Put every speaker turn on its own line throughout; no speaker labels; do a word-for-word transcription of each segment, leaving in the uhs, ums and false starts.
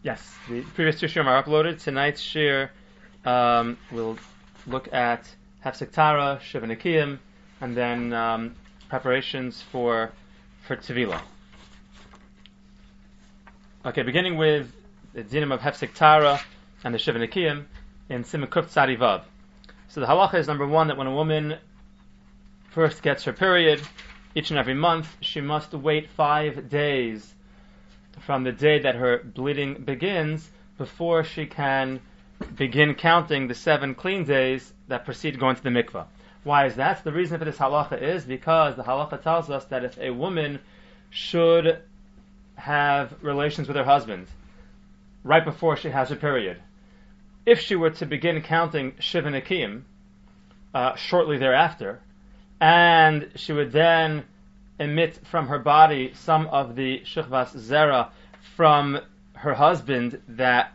Yes, the previous two shiurim are uploaded. Tonight's shir um, we'll look at Hefsek Tara, Shiva Nekiyim, and then um, preparations for for Tevila. Okay, beginning with the dinim of Hefsek Tara and the Shiva Nekiyim in Siman Kuf Tzadi Vav. So the halacha is number one that when a woman first gets her period, each and every month, she must wait five days from the day that her bleeding begins before she can begin counting the seven clean days that precede going to the mikvah. Why is that? The reason for this halacha is because the halacha tells us that if a woman should have relations with her husband right before she has her period, if she were to begin counting Shiva Nekiyim uh, shortly thereafter, and she would then emit from her body some of the Shechvas Zera from her husband that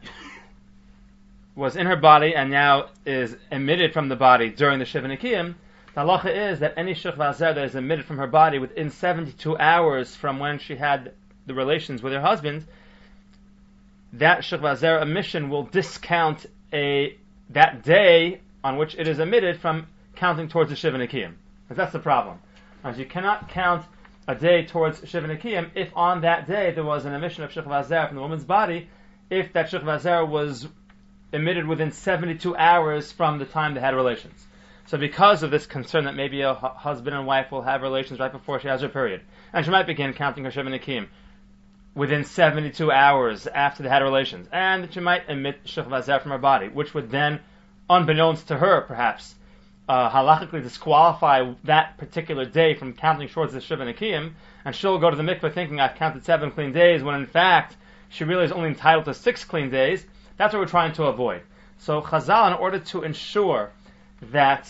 was in her body and now is emitted from the body during the Shiva Nekiyim, the halacha is that any Shechvas Zera that is emitted from her body within seventy-two hours from when she had the relations with her husband, that Shechvas Zera emission will discount a that day on which it is emitted from counting towards the Shiva Nekiyim. Because that's the problem. As you cannot count a day towards Shiva Nekiyim if on that day there was an emission of Shechvas Zera from the woman's body, if that Shechvas Zera was emitted within seventy-two hours from the time they had relations. So because of this concern that maybe a hu- husband and wife will have relations right before she has her period, and she might begin counting her Shiva Nekiyim within seventy-two hours after they had relations, and that she might emit Shechvas Zera from her body, which would then, unbeknownst to her perhaps, Uh, halachically disqualify that particular day from counting towards the Shiva Nekiyim, and she'll go to the mikveh thinking I've counted seven clean days, when in fact she really is only entitled to six clean days. That's what we're trying to avoid. So Chazal, in order to ensure that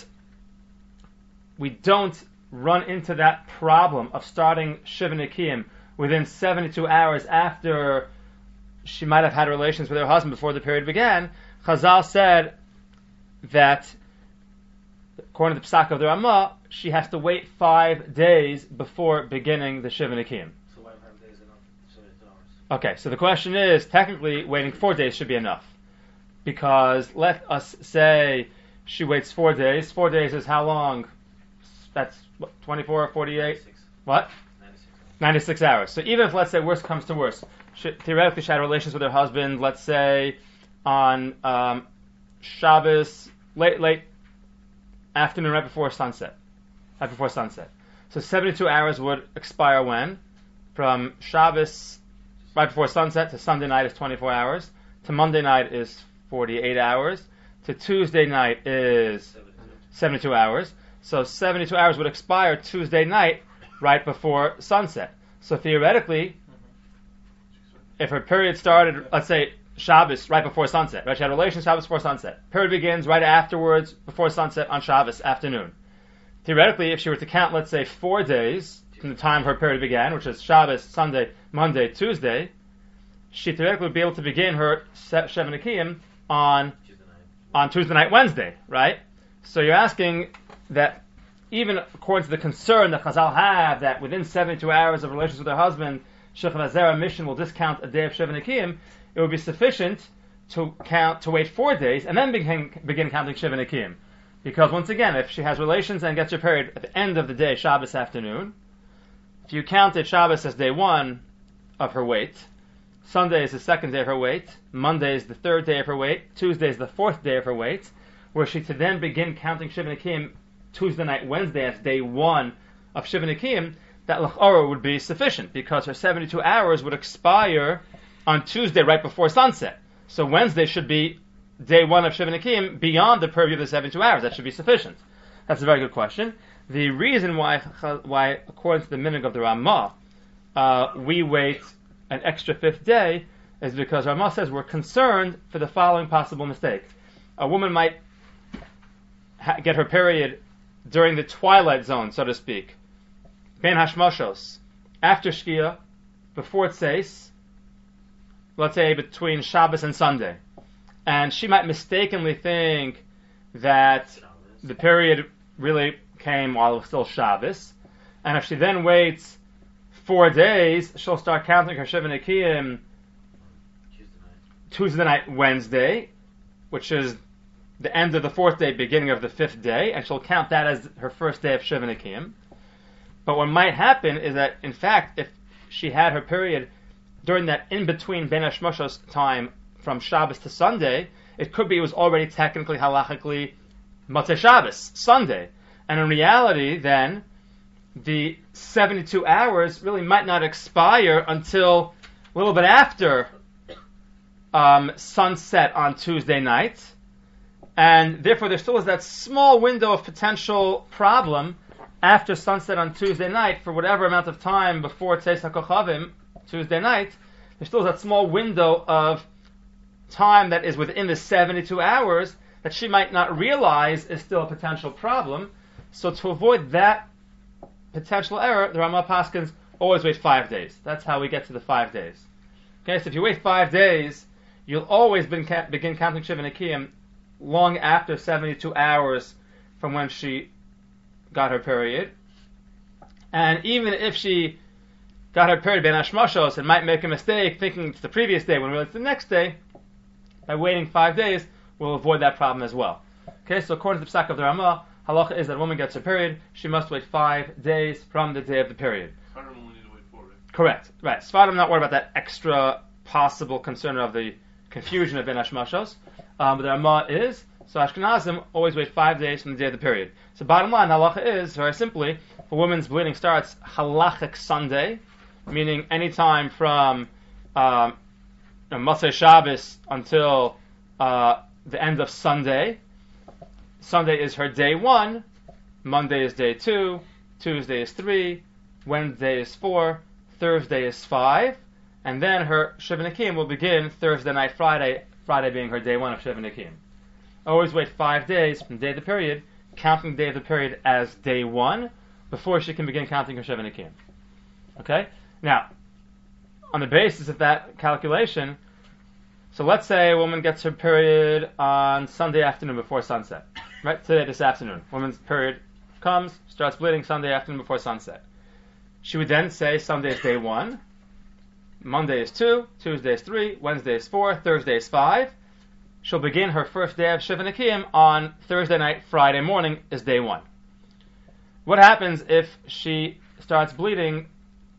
we don't run into that problem of starting Shiva Nekiyim within seventy-two hours after she might have had relations with her husband before the period began, Chazal said that according to the Psak of the Ramah, she has to wait five days before beginning the Shiva Nekiyim.
So why five days enough? seventy-two hours.
Okay, so the question is, technically, waiting four days should be enough. Because let us say she waits four days. Four days is how long? That's what, twenty-four, forty-eight?
ninety-six.
What?
ninety-six.
ninety-six hours. So even if, let's say, worst comes to worst, she, theoretically she had relations with her husband, let's say, on um, Shabbos, late, late, afternoon, right before sunset. Right before sunset. So seventy-two hours would expire when? From Shabbos, right before sunset, to Sunday night is twenty-four hours. To Monday night is forty-eight hours. To Tuesday night is seventy-two hours. So seventy-two hours would expire Tuesday night, right before sunset. So theoretically, if her period started, let's say, Shabbos, right before sunset, right? She had relations Shabbos before sunset. Period begins right afterwards, before sunset on Shabbos afternoon. Theoretically, if she were to count, let's say, four days from the time her period began, which is Shabbos, Sunday, Monday, Tuesday, she theoretically would be able to begin her Shiva Nekiyim on, on Tuesday night, Wednesday, right? So you're asking that even according to the concern that Chazal have that within seventy-two hours of relations with her husband, Shechvas Zera mission will discount a day of Shiva Nekiyim, it would be sufficient to count to wait four days and then begin begin counting Shiva Nekiyim. Because once again, if she has relations and gets her period at the end of the day, Shabbos afternoon, if you counted Shabbos as day one of her wait, Sunday is the second day of her wait, Monday is the third day of her wait, Tuesday is the fourth day of her wait, were she to then begin counting Shiva Nekiyim Tuesday night, Wednesday as day one of Shiva Nekiyim, that l'chora would be sufficient because her seventy-two hours would expire on Tuesday right before sunset. So Wednesday should be day one of Shiva Nekiyim beyond the purview of the seventy-two hours. That should be sufficient. That's a very good question. The reason why, why according to the minhag of the Ramah, uh, we wait an extra fifth day is because Ramah says we're concerned for the following possible mistake. A woman might ha- get her period during the twilight zone, so to speak. Ben Hashmoshos, after Shkia, before Tzeis, let's say between Shabbos and Sunday. And she might mistakenly think that the period really came while it was still Shabbos. And if she then waits four days, she'll start counting her Shiva Nekiyim Tuesday night, Wednesday, which is the end of the fourth day, beginning of the fifth day, and she'll count that as her first day of Shiva Nekiyim. But what might happen is that, in fact, if she had her period during that in-between Ben Hashmashos time from Shabbos to Sunday, it could be it was already technically, halachically, Motzei Shabbos, Sunday. And in reality, then, the seventy-two hours really might not expire until a little bit after um, sunset on Tuesday night. And therefore, there still is that small window of potential problem after sunset on Tuesday night for whatever amount of time before Tzeis HaKochavim, Tuesday night. There still is that small window of time that is within the seventy-two hours that she might not realize is still a potential problem. So to avoid that potential error, the Ramah Paskins always wait five days. That's how we get to the five days. Okay, so if you wait five days, you'll always begin, begin counting Shiva Nekiyim long after seventy-two hours from when she got her period. And even if she got her period Ben Hashmashos and might make a mistake thinking it's the previous day when really it's the next day, by waiting five days, we'll avoid that problem as well. Okay, so according to the Psak of the Ramah, halacha is that a woman gets her period, she must wait five days from the day of the period.
Sfarim only need to wait four, right?
Correct. Right. Sfarim not worried about that extra possible concern of the confusion of Ben Hashmashos. Um, but the Ramah is, so Ashkenazim always wait five days from the day of the period. So bottom line, halacha is, very simply, if a woman's bleeding starts halachic Sunday, meaning any time from um, Motzei Shabbos until uh, the end of Sunday. Sunday is her day one, Monday is day two, Tuesday is three, Wednesday is four, Thursday is five, and then her Shiva Nekiyim will begin Thursday night, Friday, Friday being her day one of Shiva Nekiyim. Always wait five days from the day of the period, counting the day of the period as day one, before she can begin counting her Shiva Nekiyim. Okay? Now, on the basis of that calculation, so let's say a woman gets her period on Sunday afternoon before sunset. Right? Today, this afternoon. Woman's period comes, starts bleeding Sunday afternoon before sunset. She would then say Sunday is day one, Monday is two, Tuesday is three, Wednesday is four, Thursday is five. She'll begin her first day of Shiva Nekiyim on Thursday night, Friday morning is day one. What happens if she starts bleeding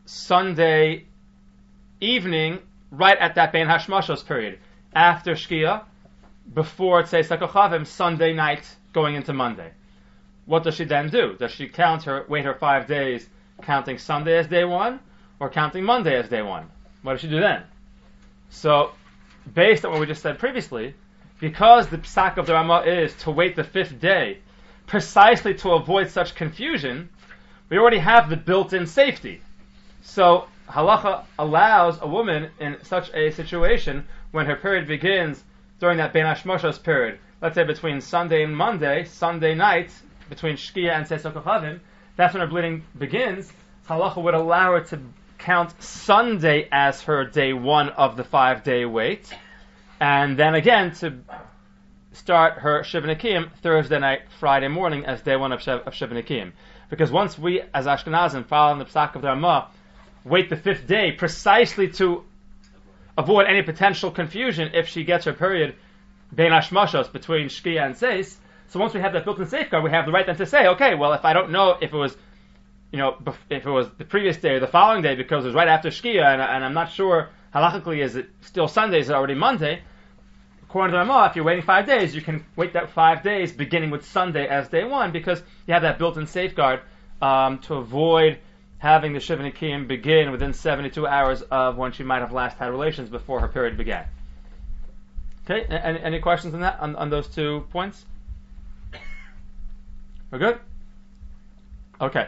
Sunday evening, right at that Ben Hashmashos period, after Shkia, before Tzeis HaKochavim, Sunday night going into Monday? What does she then do? Does she count her, wait her five days, counting Sunday as day one, or counting Monday as day one? What does she do then? So, based on what we just said previously, because the psak of the Ramah is to wait the fifth day, precisely to avoid such confusion, we already have the built-in safety. So, halacha allows a woman in such a situation, when her period begins during that Ben Hashmashos period, let's say between Sunday and Monday, Sunday night, between Shkia and Tzeis HaKochavim, that's when her bleeding begins. Halacha would allow her to count Sunday as her day one of the five-day wait, and then again to start her Shiva Nekiyim Thursday night, Friday morning as day one of Shiva, of Shiva Nekiyim. Because once we, as Ashkenazim, following the Psak of the Ramah, wait the fifth day precisely to avoid any potential confusion if she gets her period Ben Hashmashos between Shkia and Tzeis. So once we have that built-in safeguard, we have the right then to say, okay, well, if I don't know if it was, you know, if it was the previous day or the following day because it was right after Shkia, and, and I'm not sure halachically is it still Sunday, is it already Monday? According to the Ramah, if you're waiting five days, you can wait that five days beginning with Sunday as day one because you have that built-in safeguard um, to avoid having the Shiva Nekiyim begin within seventy-two hours of when she might have last had relations before her period began. Okay, any, any questions on that, on, on those two points? We're good? Okay.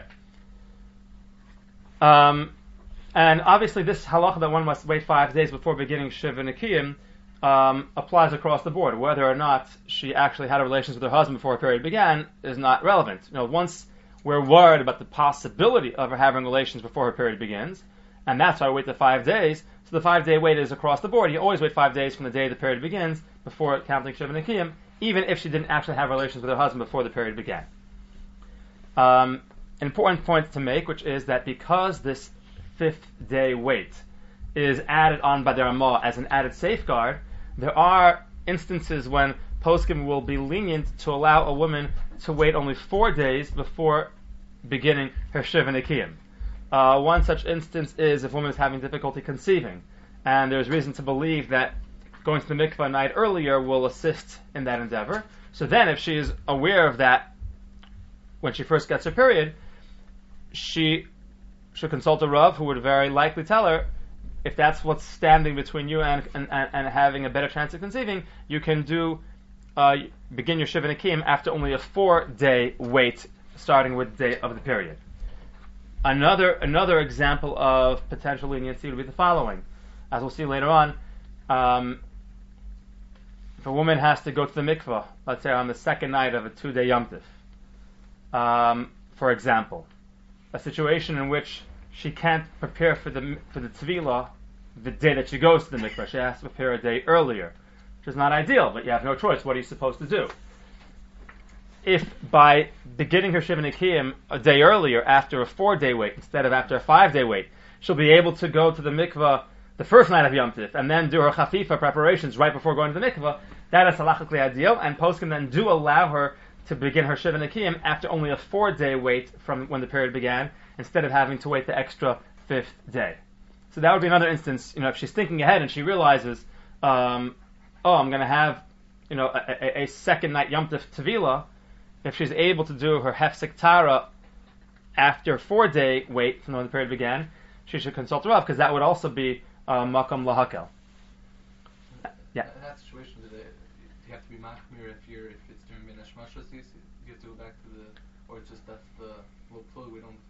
Um, and obviously this halacha that one must wait five days before beginning Shiva Nekiyim um, applies across the board. Whether or not she actually had relations with her husband before her period began is not relevant. You know, once we're worried about the possibility of her having relations before her period begins, and that's why I wait the five days. So the five-day wait is across the board. You always wait five days from the day the period begins before counting Shiva Nekiyim, even if she didn't actually have relations with her husband before the period began. Um, an important point to make, which is that because this fifth day wait is added on by the Ramah as an added safeguard, There are instances when poskim will be lenient to allow a woman to wait only four days before beginning her shiva nekiyim. Uh, one such instance is if a woman is having difficulty conceiving, and there's reason to believe that going to the mikvah a night earlier will assist in that endeavor. So then, if she is aware of that when she first gets her period, she should consult a rav who would very likely tell her, if that's what's standing between you and and, and, and having a better chance of conceiving, you can do uh, begin your shiva nekiyim after only a four-day wait, starting with the day of the period. Another another example of potential leniency would be the following. As we'll see later on, um, if a woman has to go to the mikvah, let's say on the second night of a two-day Yom Tov, um, for example, a situation in which she can't prepare for the for the tevilah the day that she goes to the mikvah. She has to prepare a day earlier, which is not ideal, but you have no choice. What are you supposed to do? If by beginning her shiva nekiyim a day earlier, after a four-day wait instead of after a five-day wait, she'll be able to go to the mikvah the first night of Yom Tov and then do her chafifa preparations right before going to the mikvah, that is halachically ideal, and poskim then do allow her to begin her shiva nekiyim after only a four-day wait from when the period began, instead of having to wait the extra fifth day. So that would be another instance, you know, if she's thinking ahead and she realizes, um, oh, I'm going to have, you know, a, a, a second night Yom Tov tevilah. If she's able to do her hefsek tara after four-day wait from when the period began, she should consult a rav, because that would also be uh, makam lahakel. Yeah.
In that situation, do, they, do you have to be machmir if you're if it's during ben hashmashas? You have to go back to the, or it's just that's the low flow. We don't.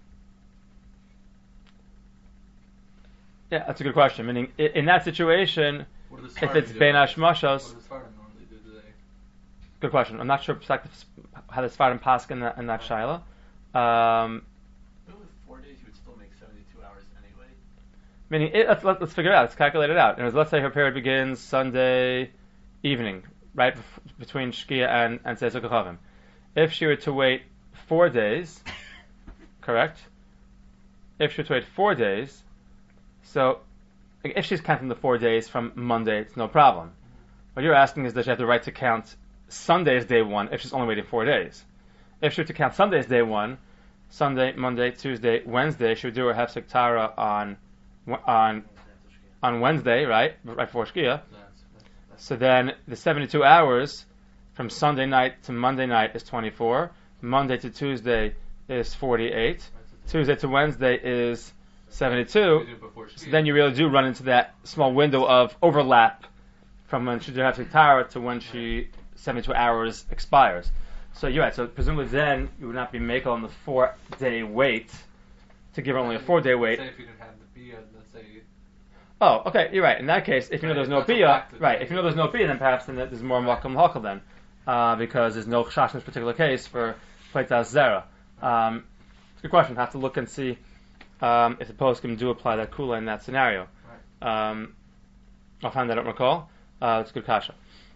Yeah, that's a good question. Meaning, i- in that situation, if it's ben hashmashas.
What do the Sfardim normally do? Do they?
Good question. I'm not sure how the Sfardim pask in that, in that shaila. Um,
But with four days, you would still make seventy-two hours anyway.
meaning, it, let's, let, let's figure it out. Let's calculate it out. And let's say her period begins Sunday evening, right bef- between Shkia and and Tzei Sukkot Chavim. If she were to wait four days, correct? If she were to wait four days, so if she's counting the four days from Monday, it's no problem. What you're asking is, does she have the right to count Sunday as day one if she's only waiting four days? If she were to count Sunday as day one, Sunday, Monday, Tuesday, Wednesday, she would do her hefsek tara on on on Wednesday, right, right before Shkia. So then the seventy-two hours from Sunday night to Monday night is twenty-four. Monday to Tuesday is forty-eight. Tuesday to Wednesday is seventy-two. So then you really do run into that small window of overlap from when she did hefsek tara to when she seventy-two hours expires. So you're right. So presumably then you would not be making on the four-day wait to give her only a four-day wait.
Say if you didn't have the bia, let's say.
Oh, okay. You're right. In that case, if you know
Right,
there's no
that's a
bia,
fact.
right? If you know there's no bia, then perhaps then there's more makom hakal then, uh, because there's no chash in this particular case for pleitas zera. Um, it's a good question. Have to look and see um, if the poskim do apply that kula in that scenario.
Right.
Um, I'll find that. I don't recall. Uh, it's a good kasha.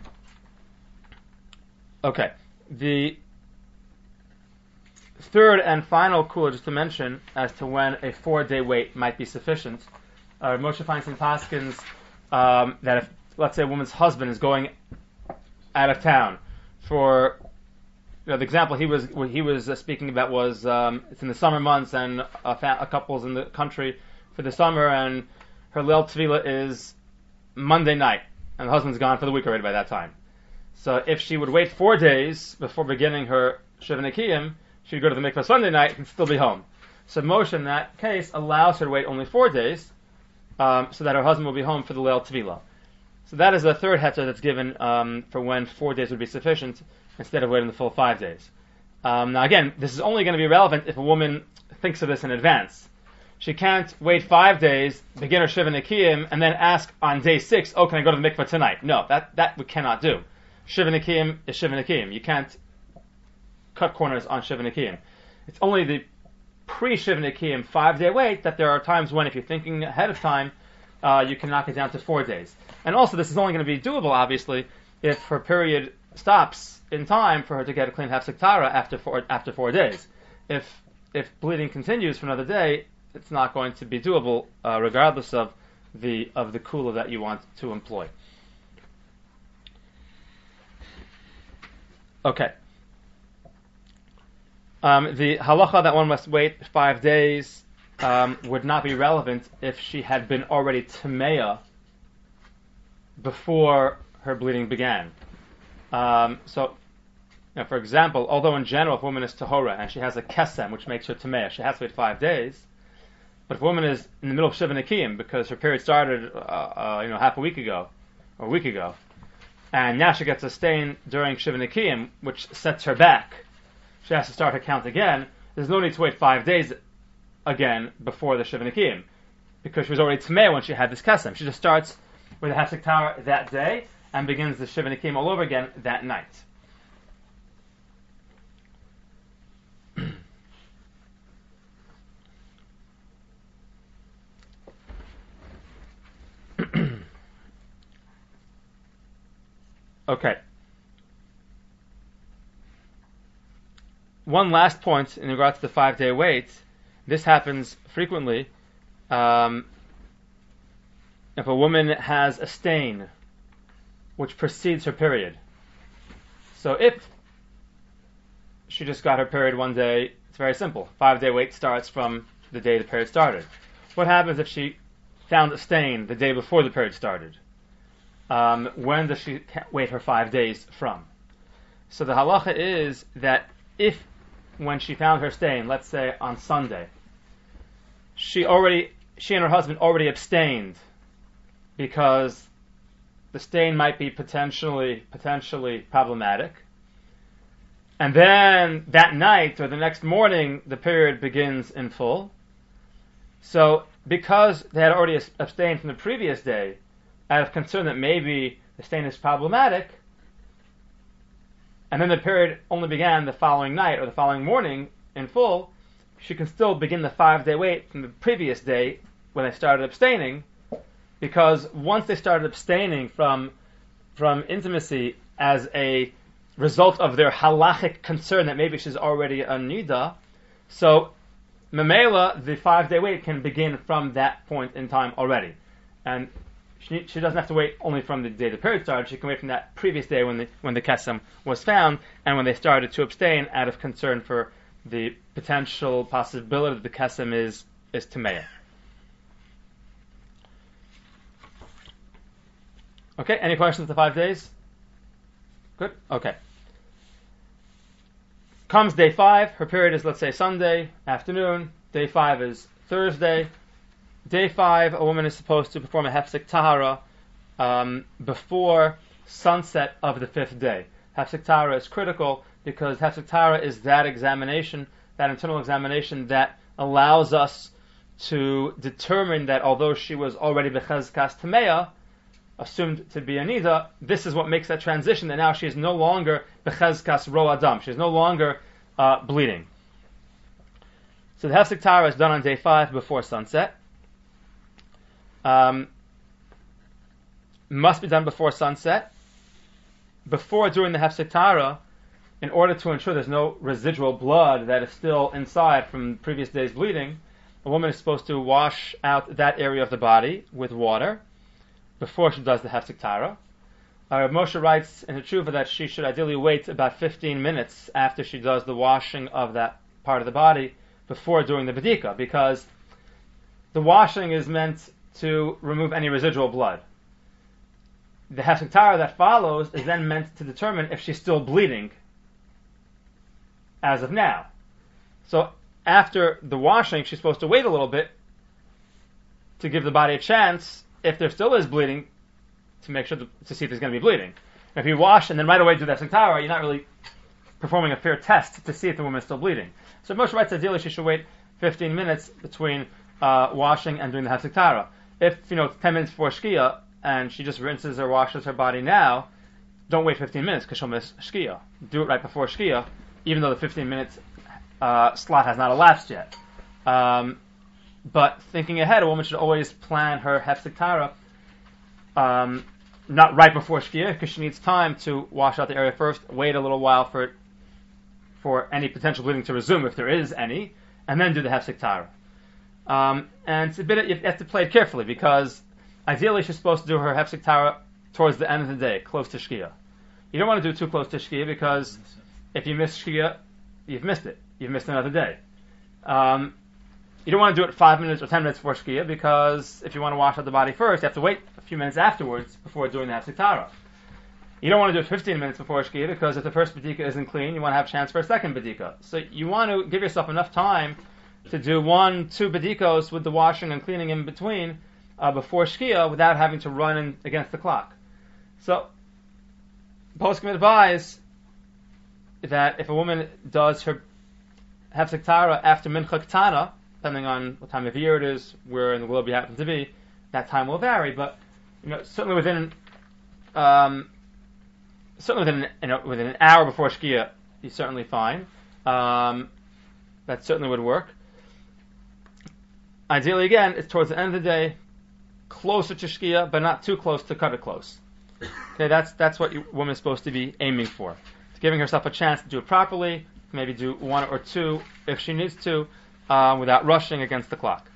Okay. The third and final kula, just to mention, as to when a four-day wait might be sufficient. Uh, Moshe Feinstein Paskins um, that if, let's say, a woman's husband is going out of town for, you know, the example he was what he was uh, speaking about was um, it's in the summer months and a, fa- a couple's in the country for the summer and her Leil Tvila is Monday night and the husband's gone for the week already by that time. So if she would wait four days before beginning her Shiva Nekiyim, she'd go to the mikvah Sunday night and still be home. So Moshe in that case allows her to wait only four days, um, so that her husband will be home for the Leil Tvila. So that is the third heter that's given um, for when four days would be sufficient instead of waiting the full five days. Um, now again, this is only going to be relevant if a woman thinks of this in advance. She can't wait five days, begin her Shiva Nekiyim, and then ask on day six, oh, can I go to the mikvah tonight? No, that, that we cannot do. Shiva Nekiyim is Shiva Nekiyim. You can't cut corners on Shiva Nekiyim. It's only the pre-Shiva Nekiyim five-day wait that there are times when, if you're thinking ahead of time, uh, you can knock it down to four days. And also, this is only going to be doable, obviously, if her period stops in time for her to get a clean hefsek tara after four after four days. If if bleeding continues for another day, it's not going to be doable, uh, regardless of the of the kula that you want to employ. Okay. Um, the halacha that one must wait five days um, would not be relevant if she had been already tameya before her bleeding began. Um, so, you know, for example, although in general if a woman is tahora and she has a kesem which makes her tameya, she has to wait five days. But if a woman is in the middle of Shiva Nikiyim because her period started, uh, uh, you know, half a week ago or a week ago, and now she gets a stain during Shiva Nikiyim, which sets her back, she has to start her count again. There's no need to wait five days again before the Shiva Nikiyim, because she was already Tameh when she had this Kesem. She just starts with the Hefsek Tahara that day and begins the Shiva Nikiyim all over again that night. Okay. One last point in regard to the five-day wait. This happens frequently. Um, if a woman has a stain which precedes her period. So if she just got her period one day, it's very simple. Five-day wait starts from the day the period started. What happens if she found a stain the day before the period started? Um, when does she wait her five days from? So the halacha is that if, when she found her stain, let's say on Sunday, she already, she and her husband already abstained because the stain might be potentially potentially problematic, and then that night or the next morning the period begins in full. So because they had already abstained from the previous day, out of concern that maybe the stain is problematic, and then the period only began the following night or the following morning in full, she can still begin the five-day wait from the previous day when they started abstaining, because once they started abstaining from from intimacy as a result of their halachic concern that maybe she's already a nida, so memela, the five-day wait can begin from that point in time already. And She, she doesn't have to wait only from the day the period started. She can wait from that previous day when the when the kesem was found and when they started to abstain out of concern for the potential possibility that the kesem is is tameya. Okay. Any questions with the five days? Good. Okay. Comes day five. Her period is, let's say, Sunday afternoon. Day five is Thursday. Day five, a woman is supposed to perform a Hefsek Tahara um, before sunset of the fifth day. Hefsek Tahara is critical because Hefsek Tahara is that examination, that internal examination that allows us to determine that although she was already Bechezkas Tameya, assumed to be a Nida, this is what makes that transition, that now she is no longer Bechezkas Ro Adam. She is no longer uh, bleeding. So the Hefsek Tahara is done on day five before sunset. Um, must be done before sunset. Before doing the Hefsek Tahara, in order to ensure there's no residual blood that is still inside from the previous day's bleeding, a woman is supposed to wash out that area of the body with water before she does the Hefsek Tahara. Uh, Moshe writes in the Tshuva that she should ideally wait about fifteen minutes after she does the washing of that part of the body before doing the Bedika, because the washing is meant to remove any residual blood. The Hefsek Tahara that follows is then meant to determine if she's still bleeding as of now. So after the washing, she's supposed to wait a little bit to give the body a chance, if there still is bleeding, to make sure to, to see if there's going to be bleeding. If you wash and then right away do the Hefsek Tahara, you're not really performing a fair test to see if the woman is still bleeding. So Moshe writes ideally she should wait fifteen minutes between uh, washing and doing the Hefsek Tahara. If, you know, ten minutes before Shkia, and she just rinses or washes her body now, don't wait fifteen minutes, because she'll miss Shkia. Do it right before Shkia, even though the fifteen minutes uh, slot has not elapsed yet. Um, but thinking ahead, a woman should always plan her Hefsek Tahara, um, not right before Shkia, because she needs time to wash out the area first, wait a little while for for any potential bleeding to resume, if there is any, and then do the Hefsek Tahara. Um, and it's a bit, you have to play it carefully, because ideally she's supposed to do her Hefsek Tahara towards the end of the day, close to Shkia. You don't want to do it too close to Shkia because if you miss Shkia, you've missed it. You've missed another day. Um, you don't want to do it five minutes or ten minutes before Shkia because if you want to wash out the body first, you have to wait a few minutes afterwards before doing the Hafsek Tara. You don't want to do it fifteen minutes before Shkia because if the first Badika isn't clean, you want to have a chance for a second Badika. So you want to give yourself enough time to do one, two Badikos with the washing and cleaning in between uh, before Shkia without having to run in against the clock. So, poskim advise that if a woman does her Hafsek Tara after Mincha Ketana, depending on what time of year it is, where in the globe you happen to be, that time will vary. But you know, certainly within um, certainly within you know, within an hour before Shkia, you're certainly fine. Um, that certainly would work. Ideally, again, it's towards the end of the day, closer to Shkia, but not too close to cut it close. Okay, that's that's what your woman is supposed to be aiming for. It's giving herself a chance to do it properly, maybe do one or two if she needs to, uh, without rushing against the clock.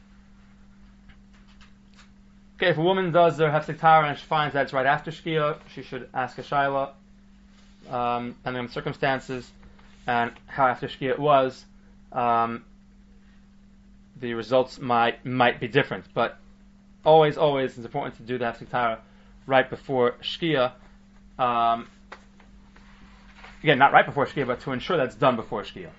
Okay, if a woman does their Hafsek Tara and she finds that it's right after Shkia, she should ask a Shaila, um, depending on the circumstances and how after Shkia it was. Um, the results might might be different, but always, always it's important to do the Hafsek Tara right before Shkia. Um, again, not right before Shkia, but to ensure that's done before Shkia.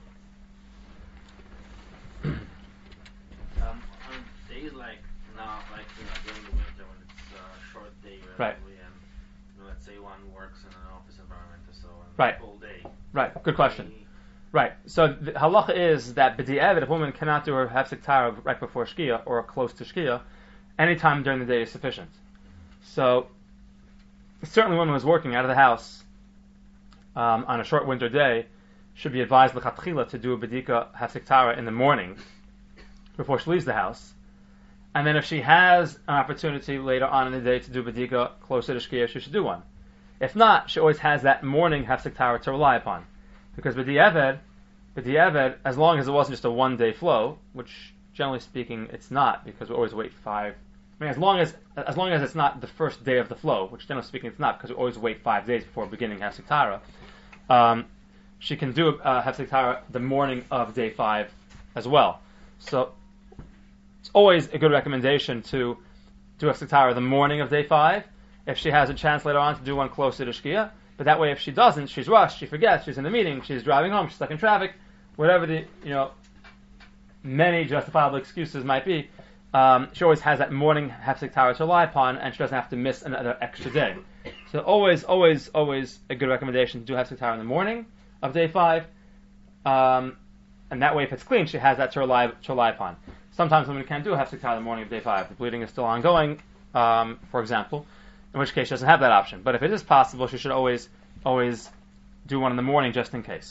Um, on days like now, like you know, during the winter when it's a short day, relatively,
Right.
and you know, let's say one works in an office environment or so, and
Right.
all day.
Right, good question. Right, so the halacha is that b'di'evet, if a woman cannot do her Hafsek Tara right before Shkia or close to Shkia, any time during the day is sufficient. So, certainly one who is working out of the house um, on a short winter day should be advised l'chatchila to do a bedika Hafsek Tara in the morning before she leaves the house. And then if she has an opportunity later on in the day to do bedika closer to Shkia, she should do one. If not, she always has that morning Hafsek Tara to rely upon. Because b'di'evet, b'di'evet, as long as it wasn't just a one-day flow, which generally speaking it's not, because we always wait five. I mean, as long as as long as it's not the first day of the flow, which generally speaking it's not, because we always wait five days before beginning Hafsek Tara. Um, she can do uh, Hafsek Tara the morning of day five as well. So it's always a good recommendation to do Hafsek Tara the morning of day five. If she has a chance later on to do one closer to Shkia. But that way, if she doesn't, she's rushed, she forgets, she's in a meeting, she's driving home, she's stuck in traffic, whatever the, you know, many justifiable excuses might be, um, she always has that morning Hafsek Tara to rely upon, and she doesn't have to miss another extra day. So always, always, always a good recommendation to do Hafsek Tara in the morning of day five, um, and that way, if it's clean, she has that to rely, to rely upon. Sometimes women can't do Hafsek Tara in the morning of day five. The bleeding is still ongoing, um, for example, in which case she doesn't have that option. But if it is possible, she should always, always do one in the morning just in case.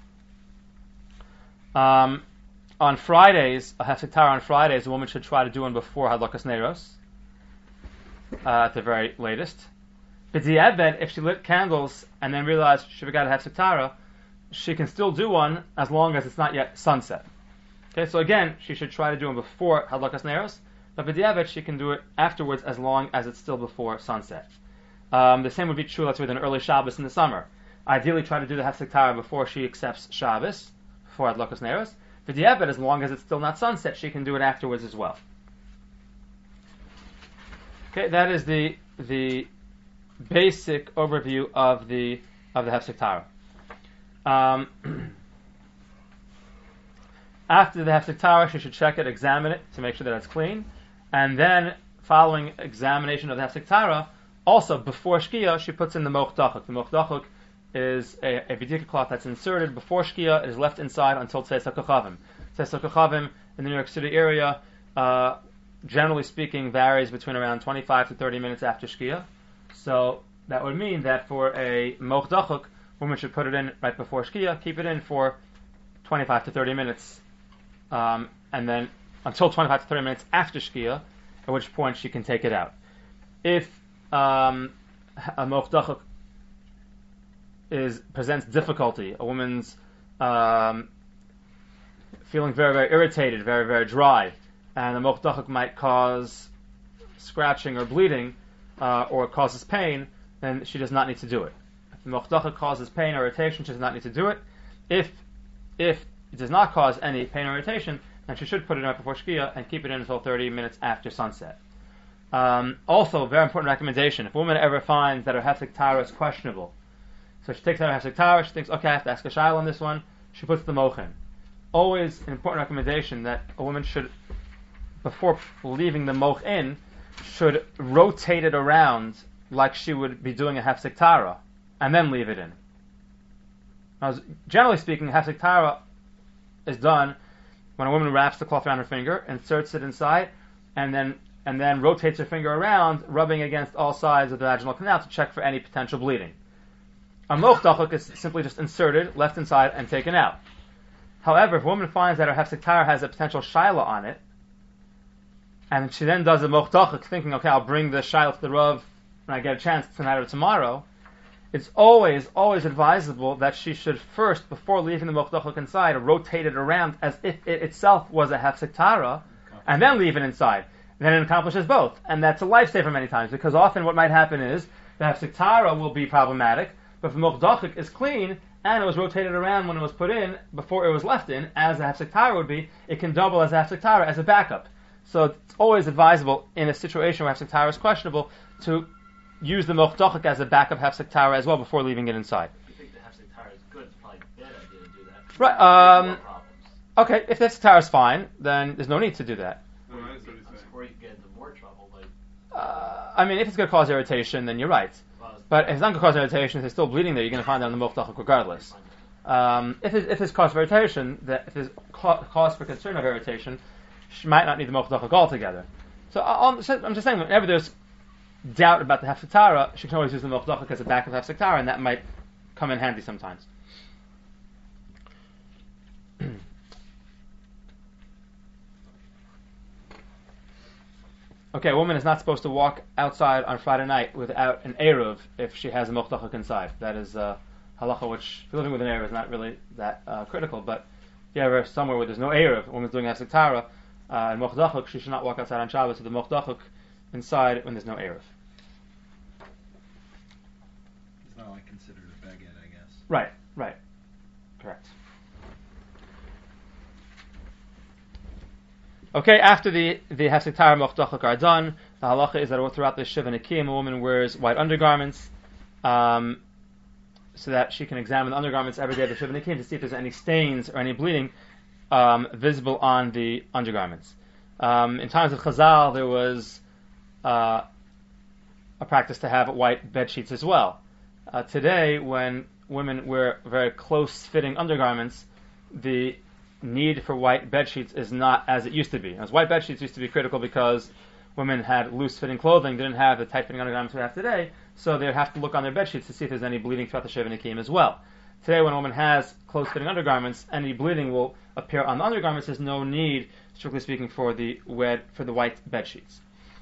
Um, on Fridays, a Hafsek Tara on Fridays, a woman should try to do one before Hadlakas Neiros, uh, at the very latest. B'di'evet, if she lit candles and then realized she forgot a Hafsek Tara, she can still do one as long as it's not yet sunset. Okay, so again, she should try to do one before Hadlakas Neiros, but b'di'evet, she can do it afterwards as long as it's still before sunset. Um, the same would be true, let's say, with an early Shabbos in the summer. Ideally, try to do the Hafsek Tara before she accepts Shabbos, before Hadlakas Neiros. B'di'evet, as long as it's still not sunset, she can do it afterwards as well. Okay, that is the the basic overview of the of the Hafsek Tara. Um, after the Hafsek Tara, she should check it, examine it to make sure that it's clean. And then, following examination of the Hafsek Tara, also before Shkia, she puts in the Moch Dachuk. The Moch Dachuk is a, a B'dika cloth that's inserted before Shkia. It is left inside until Tzeis HaKochavim. Tzeis HaKochavim in the New York City area, uh, generally speaking, varies between around twenty-five to thirty minutes after Shkia. So that would mean that for a Moch Dachuk, women should put it in right before Shkia, keep it in for twenty-five to thirty minutes, um, and then until twenty-five to thirty minutes after Shkia, at which point she can take it out. If um, a Moch Dachuk is presents difficulty, a woman's um, feeling very, very irritated, very, very dry, and the Moch Dachuk might cause scratching or bleeding, uh, or causes pain, then she does not need to do it. If the mochdacha causes pain or irritation, she does not need to do it. If if it does not cause any pain or irritation, then she should put it in right before Shkia and keep it in until thirty minutes after sunset. Um, also, very important recommendation: if a woman ever finds that her hefsek tara is questionable, so she takes out her hefsek tara, she thinks, okay, I have to ask a shayla on this one, she puts the moch in. Always an important recommendation that a woman should, before leaving the moch in, should rotate it around like she would be doing a hefsek tara, and then leave it in. Now, generally speaking, hefsek tara is done when a woman wraps the cloth around her finger, inserts it inside, and then and then rotates her finger around, rubbing against all sides of the vaginal canal to check for any potential bleeding. A moch is simply just inserted, left inside, and taken out. However, if a woman finds that her hefsek tara has a potential shaila on it, and she then does a moch thinking, okay, I'll bring the shaila to the Rav when I get a chance tonight or tomorrow, it's always, always advisable that she should first, before leaving the moch inside, rotate it around as if it itself was a hefsek tara, and then leave it inside. Then it accomplishes both. And that's a lifesaver many times, because often what might happen is the hefsek tara will be problematic, but if the moch is clean, and it was rotated around when it was put in, before it was left in, as a hefsek tara would be, it can double as a hefsek tara, as a backup. So it's always advisable, in a situation where hefsek tara is questionable, to use the moch as a backup hefsek tara as well before leaving it inside.
If you think the hefsek tara is good, it's probably a bad idea to do that.
Right, um, okay, if the hefsek tara is fine, then there's no need to do that.
No, that's what he's saying.
Or you can get into more trouble. Like,
Uh, I mean, if it's going to cause irritation, then you're right.
well, it's-
But if it's not going to cause irritation, if there's still bleeding there, you're going to find that on the moch regardless. Um, if, it, if it's cause for irritation, that if there's ca- cause for concern of irritation, she might not need the moch altogether. So I'll, I'm just saying, whenever there's doubt about the hefsek tara, she can always use the moch as a backup hefsek tara, and that might come in handy sometimes. Okay, a woman is not supposed to walk outside on Friday night without an eruv if she has a moch inside. That is uh, halacha, which if you're living with an eruv is not really that uh, critical. But if you're ever somewhere where there's no eruv, a woman's doing hefsek tara uh, and moch she should not walk outside on Shabbos with the moch inside when there's no eruv.
It's not like considered a baguette, I guess.
Right, right, correct. Okay, after the the hefsek tara moch are done, the halacha is that throughout the shiva nekiim, a woman wears white undergarments, um, so that she can examine the undergarments every day of the shiva nekiim to see if there's any stains or any bleeding um, visible on the undergarments. Um, in times of Chazal, there was uh, a practice to have white bed sheets as well. Uh, today, when women wear very close-fitting undergarments, the need for white bed sheets is not as it used to be. As white bed sheets used to be critical because women had loose-fitting clothing, didn't have the tight-fitting undergarments we have today, so they'd have to look on their bed sheets to see if there's any bleeding throughout the Sheva Nekiim as well. Today, when a woman has close-fitting undergarments, any bleeding will appear on the undergarments. There's no need, strictly speaking, for the wed, for the white bed sheets.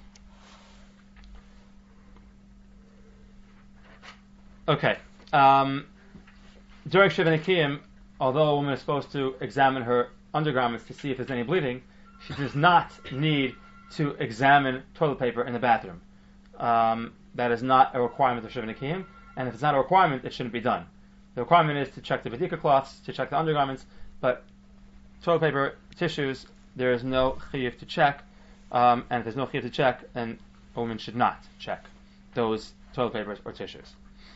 Okay. Um, during Sheva Nekiim, although a woman is supposed to examine her undergarments to see if there's any bleeding, she does not need to examine toilet paper in the bathroom. Um, that is not a requirement of Sheva Nekiim, and if it's not a requirement, it shouldn't be done. The requirement is to check the Vedika cloths, to check the undergarments, but toilet paper, tissues, there is no chiyuv to check, um, and if there's no chiyuv to check, then a woman should not check those toilet papers or tissues.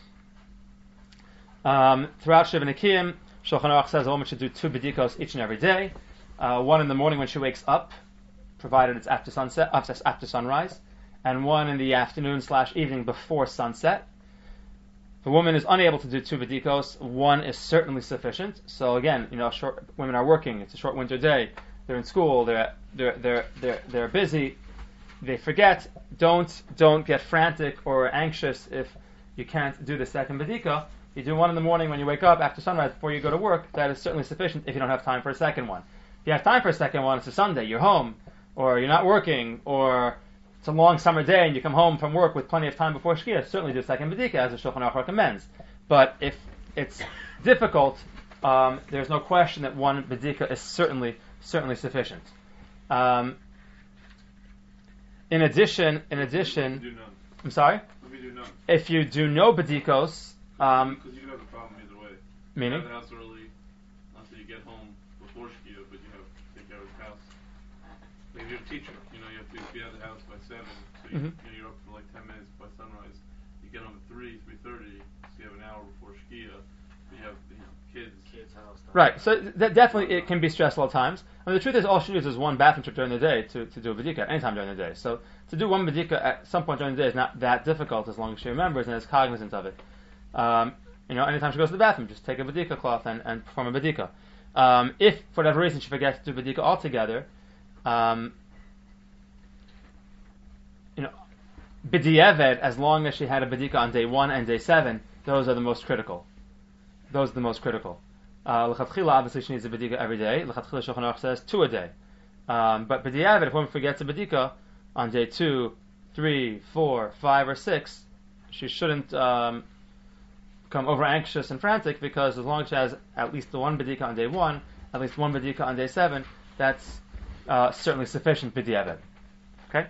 Um, throughout Sheva Nekiim, Shulchan Aruch says a woman should do two bedikos each and every day. Uh, one in the morning when she wakes up, provided it's after sunset, after, after sunrise, and one in the afternoon slash evening before sunset. If a woman is unable to do two bedikos, one is certainly sufficient. So again, you know, short, women are working. It's a short winter day. They're in school. They're they're they're they're they're busy. They forget. Don't don't get frantic or anxious if you can't do the second bedika. You do one in the morning when you wake up after sunrise before you go to work. That is certainly sufficient if you don't have time for a second one. If you have time for a second one, it's a Sunday, you're home, or you're not working, or it's a long summer day and you come home from work with plenty of time before Shkia, certainly do a second bedika as the Shulchan Aruch recommends. But if it's difficult, um, there's no question that one bedika is certainly certainly sufficient. Um, in addition, in addition,
Do none.
I'm sorry.
If you do none.
If you do no bedikos, um,
Because you can have a problem either way.
meaning?
You have the house early, until you get home before Shkia, but you have to take care of the house. Like if you're a teacher, you know, you have to be out of the house by seven, so you,
Mhm.
you know, you're up for like ten minutes by sunrise. You get home at three, three thirty, so you have an hour before Shkia. You have, you know, kids.
Kids' house. stuff.
Right. So th- definitely it can be stressful at times. I mean, the truth is, all she needs is one bathroom trip during the day to, to do a bedika anytime during the day. So to do one bedika at some point during the day is not that difficult as long as she remembers and is cognizant of it. Um, you know, anytime she goes to the bathroom, just take a bedika cloth and, and perform a bedika. Um, if for whatever reason she forgets to do bedika altogether, um, you know, b'di'evet, as long as she had a bedika on day one and day seven, those are the most critical. Those are the most critical. Uh, L'chatchila, obviously, she needs a bedika every day. L'chatchila, Shulchan Aruch says two a day. Um, but b'di'evet, if one forgets a bedika on day two, three, four, five, or six, she shouldn't um, become over anxious and frantic, because as long as she has at least the one bedika on day one, at least one bedika on day seven, that's uh, certainly sufficient b'di'evet. Okay.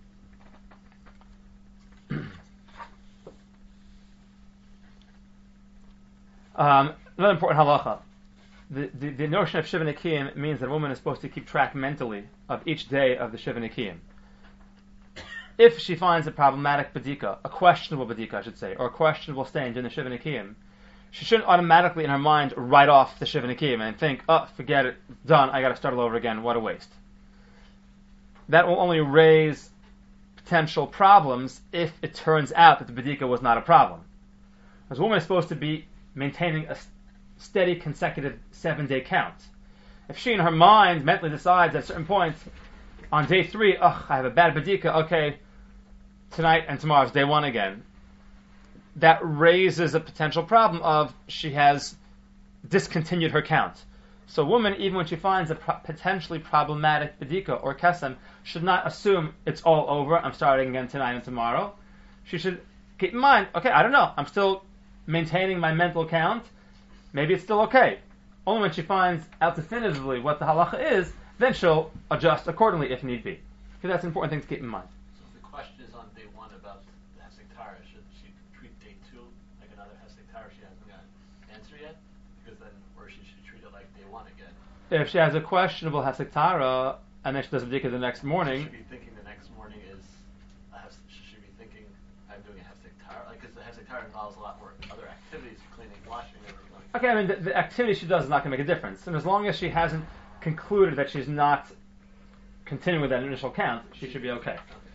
Um, another important halacha. The, the, the notion of Shiva Nikiyim means that a woman is supposed to keep track mentally of each day of the Shiva Nikiyim. If she finds a problematic bedika, a questionable bedika, I should say, or a questionable stain during the Shiva Nikiyim, she shouldn't automatically in her mind write off the Shiva Nikiyim and think, oh, forget it, done, I got to start all over again, what a waste. That will only raise potential problems if it turns out that the bedika was not a problem. Because a woman is supposed to be maintaining a steady consecutive seven-day count. If she in her mind mentally decides at a certain point on day three, ugh, I have a bad bedika, okay, tonight and tomorrow is day one again, that raises a potential problem of she has discontinued her count. So a woman, even when she finds a pro- potentially problematic bedika or kesem, should not assume it's all over, I'm starting again tonight and tomorrow. She should keep in mind, okay, I don't know, I'm still maintaining my mental count, maybe it's still okay. Only when she finds out definitively what the halacha is, then she'll adjust accordingly if need be. Because that's an important thing to keep in mind.
So if the question is on day one about the Hesek Tara, should she treat day two like another Hesek Tara she hasn't got an answer yet? Because then, or she should treat it like day one again.
If she has a questionable Hesek Tara, and then she does a bedika the next morning,
She should be thinking the next morning is, I have, she should be thinking, I'm doing a Hesek Tara. Like, because the Hesek Tara involves a lot more other activities, cleaning, washing, everything.
okay, I mean, the, the activity she does is not going to make a difference. And as long as she hasn't concluded that she's not continuing with that initial count, she should be okay.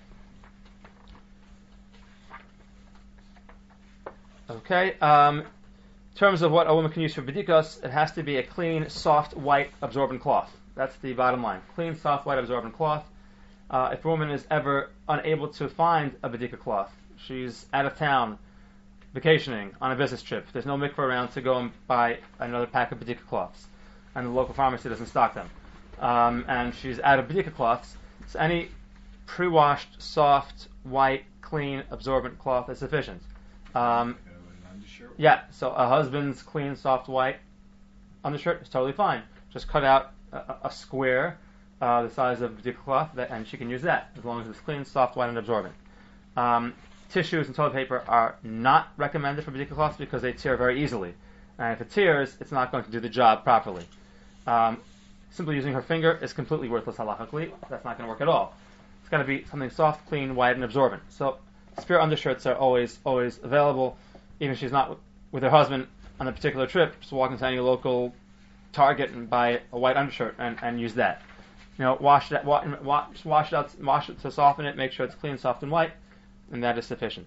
Okay, um, in terms of what a woman can use for bedikas, it has to be a clean, soft, white, absorbent cloth. That's the bottom line. Clean, soft, white, absorbent cloth. Uh, if a woman is ever unable to find a bedika cloth, she's out of town, vacationing, on a business trip, there's no mikveh around to go and buy another pack of bedika cloths, and the local pharmacy doesn't stock them, um, and she's out of bedika cloths, so any pre-washed, soft, white, clean, absorbent cloth is sufficient. Um, yeah, so a husband's clean, soft, white undershirt is totally fine. Just cut out a, a square uh, the size of bedika cloth, that, and she can use that, as long as it's clean, soft, white, and absorbent. Um, tissues and toilet paper are not recommended for bedika cloths because they tear very easily. And if it tears, it's not going to do the job properly. Um, simply using her finger is completely worthless halachically. That's not going to work at all. It's got to be something soft, clean, white, and absorbent. So spare undershirts are always always available. Even if she's not with her husband on a particular trip, just walk into any local Target and buy a white undershirt and, and use that. You know, wash it, wash, wash, wash it out, wash it to soften it, make sure it's clean, soft, and white, and that is sufficient.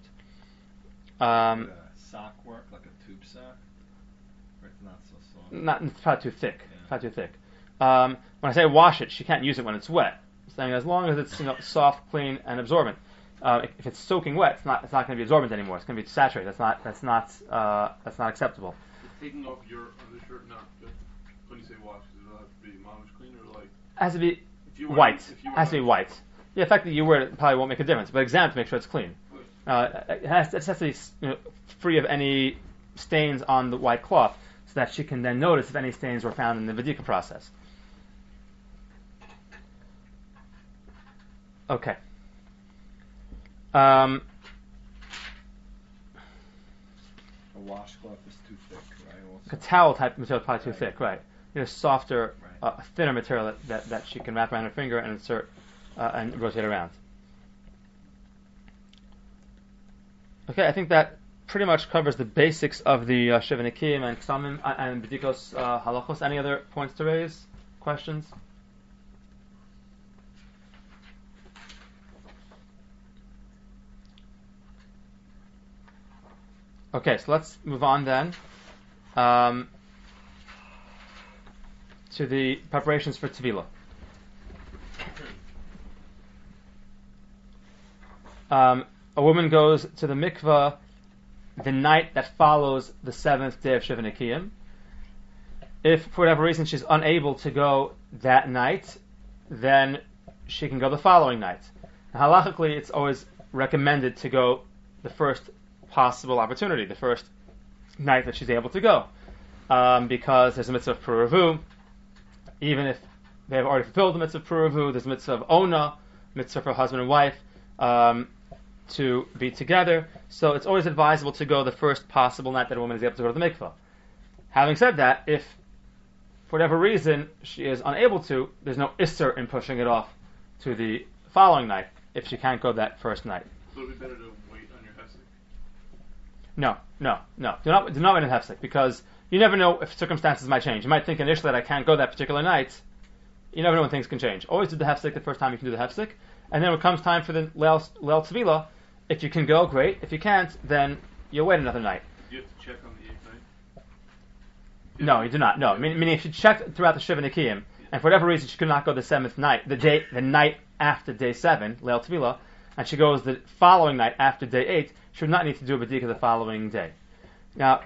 Um,
Would a sock work, like a tube sock? Or it's not so soft?
not it's probably too thick.
Yeah.
Probably too thick. Um, when I say wash it, she can't use it when it's wet. I'm saying as long as it's, you know, soft, clean, and absorbent. Uh, if, if it's soaking wet, it's not it's not going to be absorbent anymore. It's going to be saturated. That's not that's not uh, that's not acceptable.
Taking off your undershirt, not good. When you say wash, does it have to be mamish clean or like?
It has to be
If you wear-
white.
if you wear
Has to be white. The fact that you wear it probably won't make a difference, but examine to make sure it's clean. Uh, it, has, it has to be, you know, free of any stains on the white cloth, so that she can then notice if any stains were found in the Vedika process. Okay. Um,
washcloth is too thick, right?
Like a
Also.
towel type material is probably too
Right.
thick, right? You know, softer,
Right.
uh, thinner material that, that, that she can wrap around her finger and insert uh, and rotate around. Okay, I think that pretty much covers the basics of the uh, Shiva Nikiyim and Ksamim uh, and B'dikos uh, Halachos. Any other points to raise? Questions? Okay, so let's move on then um, to the preparations for Tevilah. Um, a woman goes to the mikvah the night that follows the seventh day of Shiva Nikiyim. If, for whatever reason, she's unable to go that night, then she can go the following night. Now, halachically, it's always recommended to go the first possible opportunity, the first night that she's able to go, um, because there's a mitzvah of Puravu. Even if they have already fulfilled the mitzvah of Puravu, there's a mitzvah of Ona, mitzvah for husband and wife, um, to be together. So it's always advisable to go the first possible night that a woman is able to go to the mikvah. Having said that, if for whatever reason she is unable to, there's no isser in pushing it off to the following night if she can't go that first night.
So it'd be better to wait on your hefsek.
No, no, no. Do not do not wait in hefsek, because you never know if circumstances might change. You might think initially that I can't go that particular night. You never know when things can change. Always do the hefsek the first time you can do the hefsek, and then when it comes time for the leil leil tzvila, if you can go, great. If you can't, then you'll wait another night.
Do you have to check on the eighth night?
No, you do not. No, meaning, meaning if she checked throughout the Shiva Nikiyim, and for whatever reason she could not go the seventh night, the day, the night after day seven, Leil Tevila, and she goes the following night after day eight, she would not need to do a Badika the following day. Now,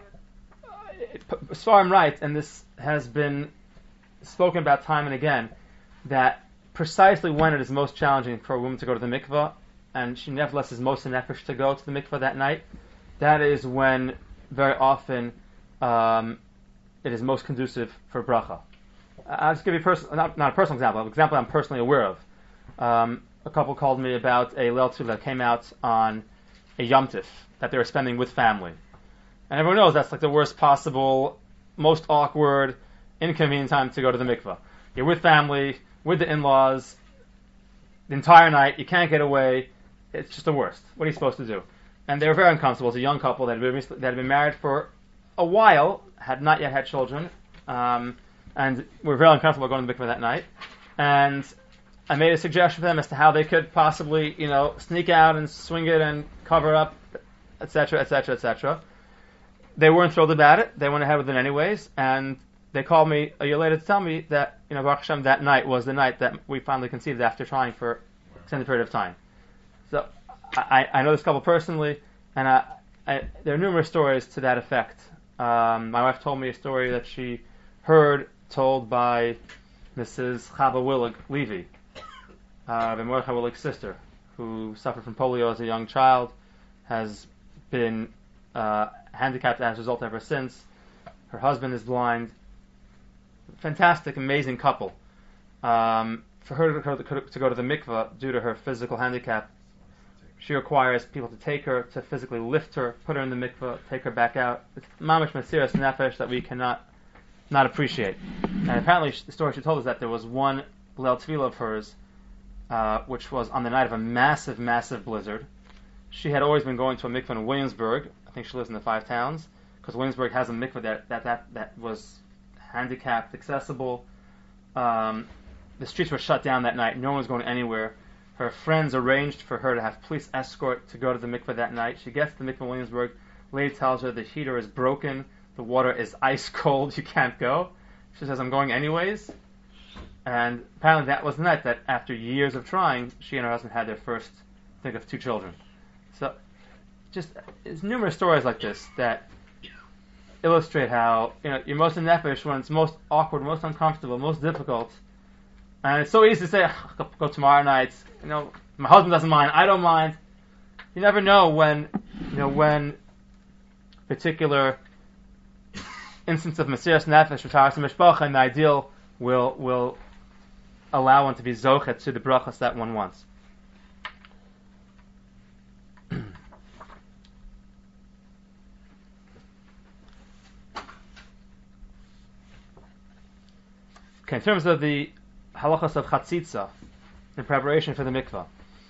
as far as I'm right, and this has been spoken about time and again, that precisely when it is most challenging for a woman to go to the mikvah, and she nevertheless is most nefesh to go to the mikvah that night, that is when very often um, it is most conducive for bracha. I'll just give you a person, not, not a personal example, an example I'm personally aware of. Um, a couple called me about a Leil Tefillah that came out on a Yom Tif that they were spending with family. And everyone knows that's like the worst possible, most awkward, inconvenient time to go to the mikvah. You're with family, with the in-laws, the entire night, you can't get away, it's just the worst. What are you supposed to do? And they were very uncomfortable. It's a young couple that had been, that had been married for a while, had not yet had children, um, and were very uncomfortable going to the mikvah that night. And I made a suggestion for them as to how they could possibly, you know, sneak out and swing it and cover up, et cetera, et cetera, et cetera. They weren't thrilled about it. They went ahead with it anyways, and they called me a year later to tell me that, you know, Baruch Hashem, that night was the night that we finally conceived after trying for an extended period of time. So I, I know this couple personally, and I, I, there are numerous stories to that effect. Um, my wife told me a story that she heard told by Missus Chava Willig Levy, uh, Ben Mordechai Willig's sister, who suffered from polio as a young child, has been uh, handicapped as a result ever since. Her husband is blind. Fantastic, amazing couple. Um, for her to go, to go to the mikvah due to her physical handicap, she requires people to take her, to physically lift her, put her in the mikvah, take her back out. It's mamash mesiras nefesh that we cannot not appreciate. And apparently, the story she told us that there was one Leil Tefillah of hers, uh, which was on the night of a massive, massive blizzard. She had always been going to a mikvah in Williamsburg. I think she lives in the Five Towns, because Williamsburg has a mikvah that that that, that was handicapped accessible. Um, the streets were shut down that night. No one was going anywhere. Her friends arranged for her to have police escort to go to the mikvah that night. She gets to the mikvah in Williamsburg. Lady tells her the heater is broken. The water is ice cold. You can't go. She says, I'm going anyways. And apparently that was the night that, after years of trying, she and her husband had their first, I think, of two children. So, just, there's numerous stories like this that illustrate how, you know, you're most in nefesh when it's most awkward, most uncomfortable, most difficult. And it's so easy to say, oh, go tomorrow night. You know, my husband doesn't mind. I don't mind. You never know when, you know, when particular instance of mesiras nefesh, retaras mishpacha, and the ideal will will allow one to be zochet to the brachas that one wants. Okay, in terms of the halachas of chatzitza in preparation for the mikvah.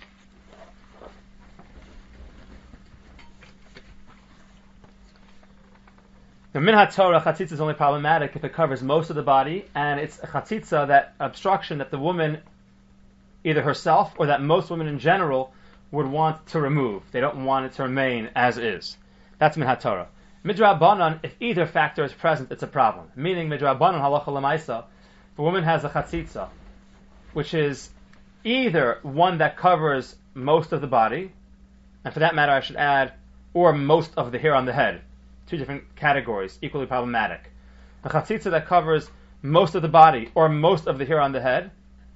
The minhat Torah chatzitza is only problematic if it covers most of the body, and it's a chatzitza, that obstruction that the woman, either herself or that most women in general, would want to remove. They don't want it to remain as is. That's minhat Torah. Midrabanan, if either factor is present, it's a problem. Meaning, midrabanan halacha lemaisa, if a woman has a chatzitza, which is either one that covers most of the body, and for that matter I should add, or most of the hair on the head. Two different categories, equally problematic. A chatzitza that covers most of the body or most of the hair on the head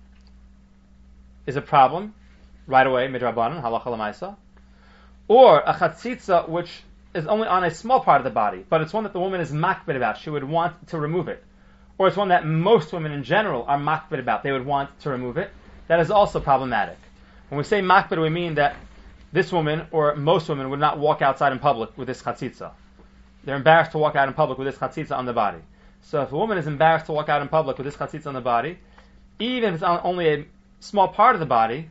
is a problem, right away, midrabanan, halacha lemaisa. Or a chatzitza which is only on a small part of the body, but it's one that the woman is makbid about, she would want to remove it. Or it's one that most women in general are makbid about, they would want to remove it. That is also problematic. When we say makbid, we mean that this woman, or most women, would not walk outside in public with this chatzitza. They're embarrassed to walk out in public with this chatzitza on the body. So if a woman is embarrassed to walk out in public with this chatzitza on the body, even if it's on only a small part of the body,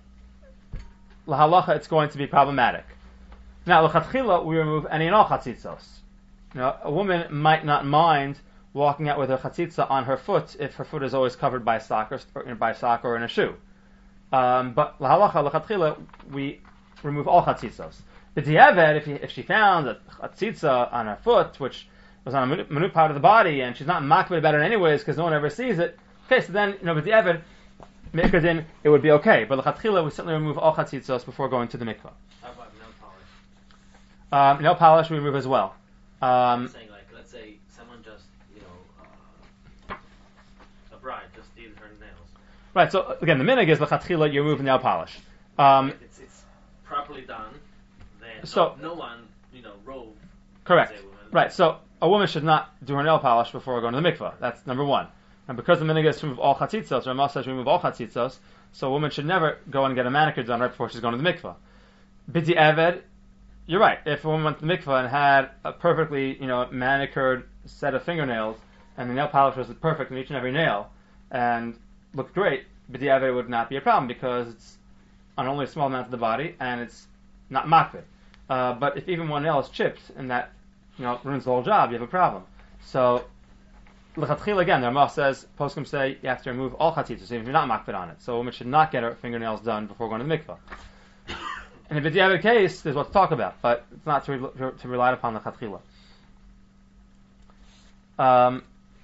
lahalacha, it's going to be problematic. Now, l'chatchila, we remove any and all chatzitzos. You know, a woman might not mind walking out with her chatzitza on her foot if her foot is always covered by a sock or, or by a sock or in a shoe. Um, but lahalacha, l'chatchila, we remove all chatzitzos. The diavad, if, if she found a chatzitza on her foot, which was on a minute, minute part of the body, and she's not makbid about it anyways because no one ever sees it, okay, so then, you know, with the diavad, mikvah, it would be okay. But l'chatchila, we certainly remove all chatzitzos before going to the mikvah.
How about nail polish?
Um, nail polish we remove as well. Um,
I'm saying, like, let's say someone just, you know, uh, a bride just did her nails.
right, so again, the minig is l'chatchila, you remove nail polish. Um,
If it's, it's properly done, then
So-
no, no one, you know, rove.
correct.
Say, woman.
Right, so a woman should not do her nail polish before going to the mikvah. That's number one. And because the minig is to remove all chatzitzos, Ramah says remove all chatzitzos, so a woman should never go and get a manicure done right before she's going to the mikvah. B'di eved, you're right. If a woman went to the mikvah and had a perfectly, you know, manicured set of fingernails, and the nail polish was perfect in each and every nail, and looked great, b'di eved would not be a problem because it's on only a small amount of the body and it's not makbid. Uh, but if even one nail is chipped and that, you know, ruins the whole job, you have a problem. So, l'chatchila again, the Ramah says, poskim say you have to remove all chatzitzos, even if you're not makbid on it. So a woman should not get her fingernails done before going to the mikvah. And if it's the other case, there's what to talk about, but it's not to, re- to rely upon the chatchila. Um,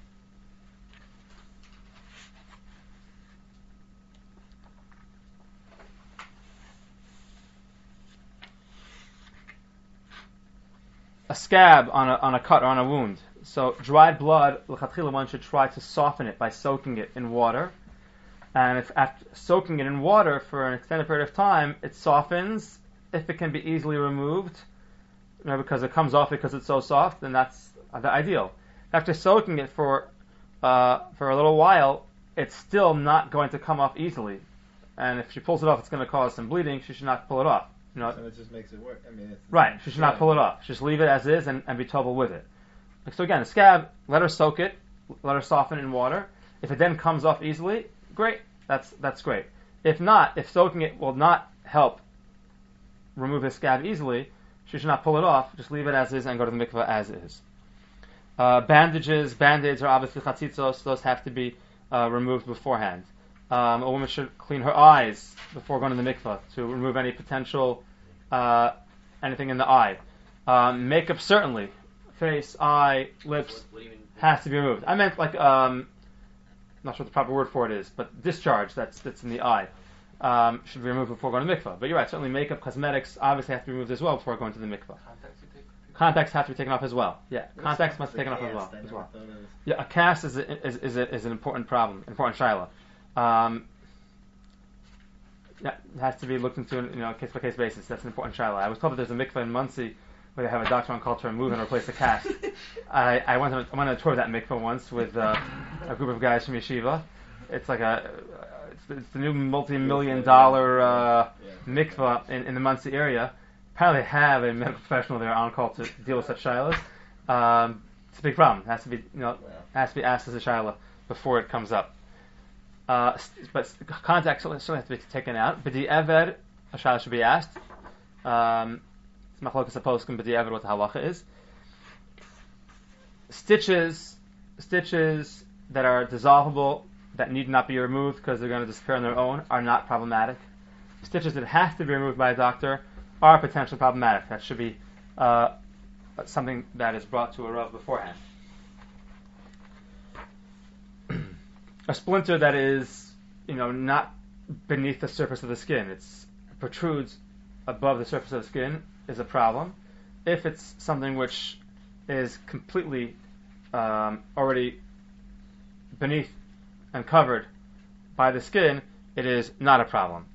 a scab on a, on a cut or on a wound. So dried blood, l'chatchila, one should try to soften it by soaking it in water. And if after soaking it in water for an extended period of time, it softens, if it can be easily removed, you know, because it comes off because it's so soft, then that's the ideal. After soaking it for uh, for a little while, it's still not going to come off easily. And if she pulls it off, it's going to cause some bleeding. She should not pull it off. You know,
So it just makes it work. I mean, it's
right? She should not pull it off. Just leave it as is and, and be total with it. So again, the scab, let her soak it, let her soften it in water. If it then comes off easily, great. That's that's great. If not, if soaking it will not help remove the scab easily, she should not pull it off. Just leave it as is and go to the mikveh as is. Uh, bandages, band-aids are obviously chatzitzos. Those have to be uh, removed beforehand. Um, a woman should clean her eyes before going to the mikveh to remove any potential uh, anything in the eye. Um, makeup certainly, face, eye, lips
What, what do you mean?
has to be removed. I meant like um, not sure what the proper word for it is, but discharge that's that's in the eye um, should be removed before going to the mikveh. But you're right, certainly makeup, cosmetics obviously have to be removed as well before going to the mikveh.
Contacts you take?
Contacts have to be taken off as well. Yeah,
What's
contacts
the-
must be
the
taken off as well.
cast? I
As
never
well.
thought of it.
Yeah, a cast is a, is is, a, is an important problem, important shiloh. Um, yeah, it has to be looked into, you know, case by case basis. That's an important shiloh. I was told that there's a mikveh in Muncie where they have a doctor on call to remove and replace the cast. I, I went on, I went on a tour of that mikveh once with uh, a group of guys from yeshiva. It's like a it's, it's the new multi-million dollar uh,
Yeah.
mikveh in, in the Muncie area. Apparently, they have a medical professional there on call to deal with such shilohs. Um, it's a big problem. It has to be, you know,
Wow.
has to be asked as a shiloh. before it comes up. Uh, s- but s- contact certainly certainly has to be taken out. B'di eved, a shayla should be asked. Um, it's machlokas haposkim b'di eved what the halacha is. Stitches, stitches that are dissolvable, that need not be removed because they're going to disappear on their own, are not problematic. Stitches that have to be removed by a doctor are potentially problematic. That should be uh, something that is brought to a rav beforehand. A splinter that is, you know, not beneath the surface of the skin, it's it protrudes above the surface of the skin, is a problem. If it's something which is completely um, already beneath and covered by the skin, it is not a problem.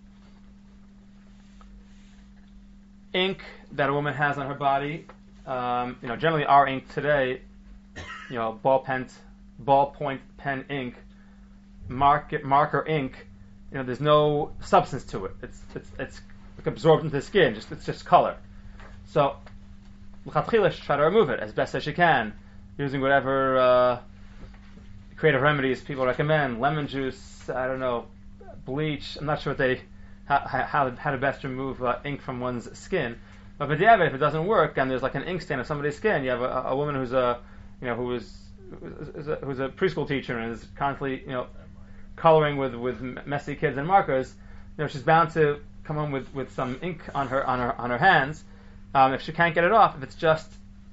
Ink that a woman has on her body, um, you know, generally our ink today, you know, ball pen, ballpoint pen ink, mark, marker ink, you know, there's no substance to it. It's it's it's like absorbed into the skin. Just it's just color. So, l'chatchila should try to remove it as best as she can, using whatever uh, creative remedies people recommend. Lemon juice, I don't know, bleach. I'm not sure what they how how, how to best remove uh, ink from one's skin. But with the evidence, if it doesn't work and there's like an ink stain on somebody's skin, you have a, a woman who's a you know who is who's a, who's a preschool teacher and is constantly you know coloring with, with messy kids and markers. You know she's bound to come home with, with some ink on her on her on her hands. Um, if she can't get it off, if it's just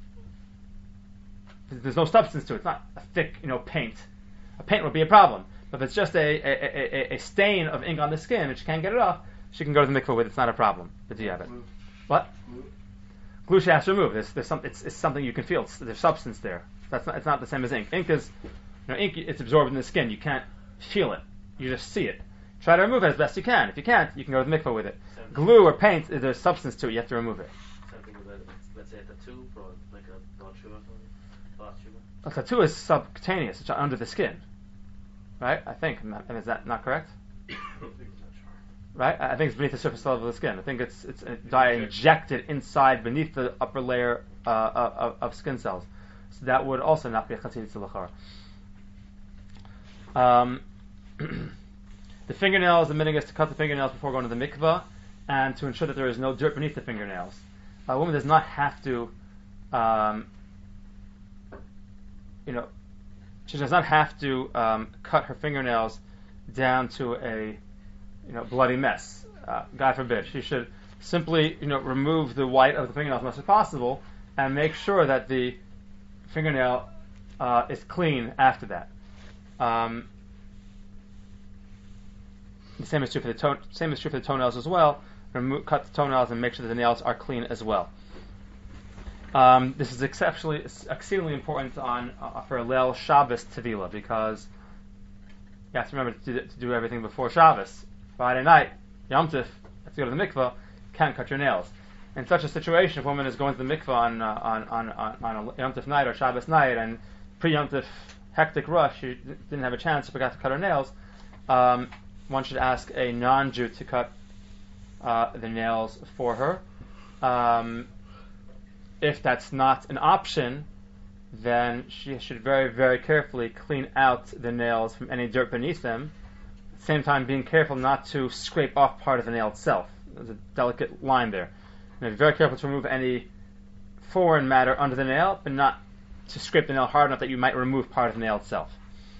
there's no substance to it, it's not a thick you know paint. A paint would be a problem. But if it's just a, a, a, a stain of ink on the skin and she can't get it off, she can go to the mikveh with it. It's not a problem. But do you have it? What? Glue she has to remove. There's, there's some, it's, it's something you can feel. It's, there's substance there. That's not, it's not the same as ink. Ink is, you know, ink. It's absorbed in the skin. You can't feel it. You just see it. Try to remove it as best you can. If you can't, you can go to the mikveh with it.
Same
Glue or paint, there's substance to it. You have to remove it.
Something with, let's say, a tattoo or like a blood sugar or something. Blood sugar.
A tattoo is subcutaneous. It's under the skin, right? I think. And is that not correct? Right? I think it's beneath the surface level of the skin. I think it's it's a dye injected inside beneath the upper layer uh, of, of skin cells. So that would also not be a chatzitza l'chara. Um, the fingernails, the minhag is to cut the fingernails before going to the mikvah, and to ensure that there is no dirt beneath the fingernails. A woman does not have to, um, you know, she does not have to um, cut her fingernails down to a you know, bloody mess. Uh, God forbid. She should simply, you know, remove the white of the fingernail as much as possible, and make sure that the fingernail uh, is clean after that. Um, the same is true for the toe- same is true for the toenails as well. Remo- cut the toenails and make sure that the nails are clean as well. Um, this is exceptionally, exceedingly important on uh, for Leil Shabbos Tevila, because you have to remember to do, to do everything before Shabbos. Friday night, Yom Tif, have to go to the mikveh, can't cut your nails. In such a situation, if a woman is going to the mikveh on uh, on, on, on, on a Yom Tif night or Shabbos night, and pre-Yom Tif hectic rush, she didn't have a chance, she forgot to cut her nails, um, one should ask a non-Jew to cut uh, the nails for her. Um, if that's not an option, then she should very, very carefully clean out the nails from any dirt beneath them. At the same time, being careful not to scrape off part of the nail itself. There's a delicate line there. And be very careful to remove any foreign matter under the nail, but not to scrape the nail hard enough that you might remove part of the nail itself.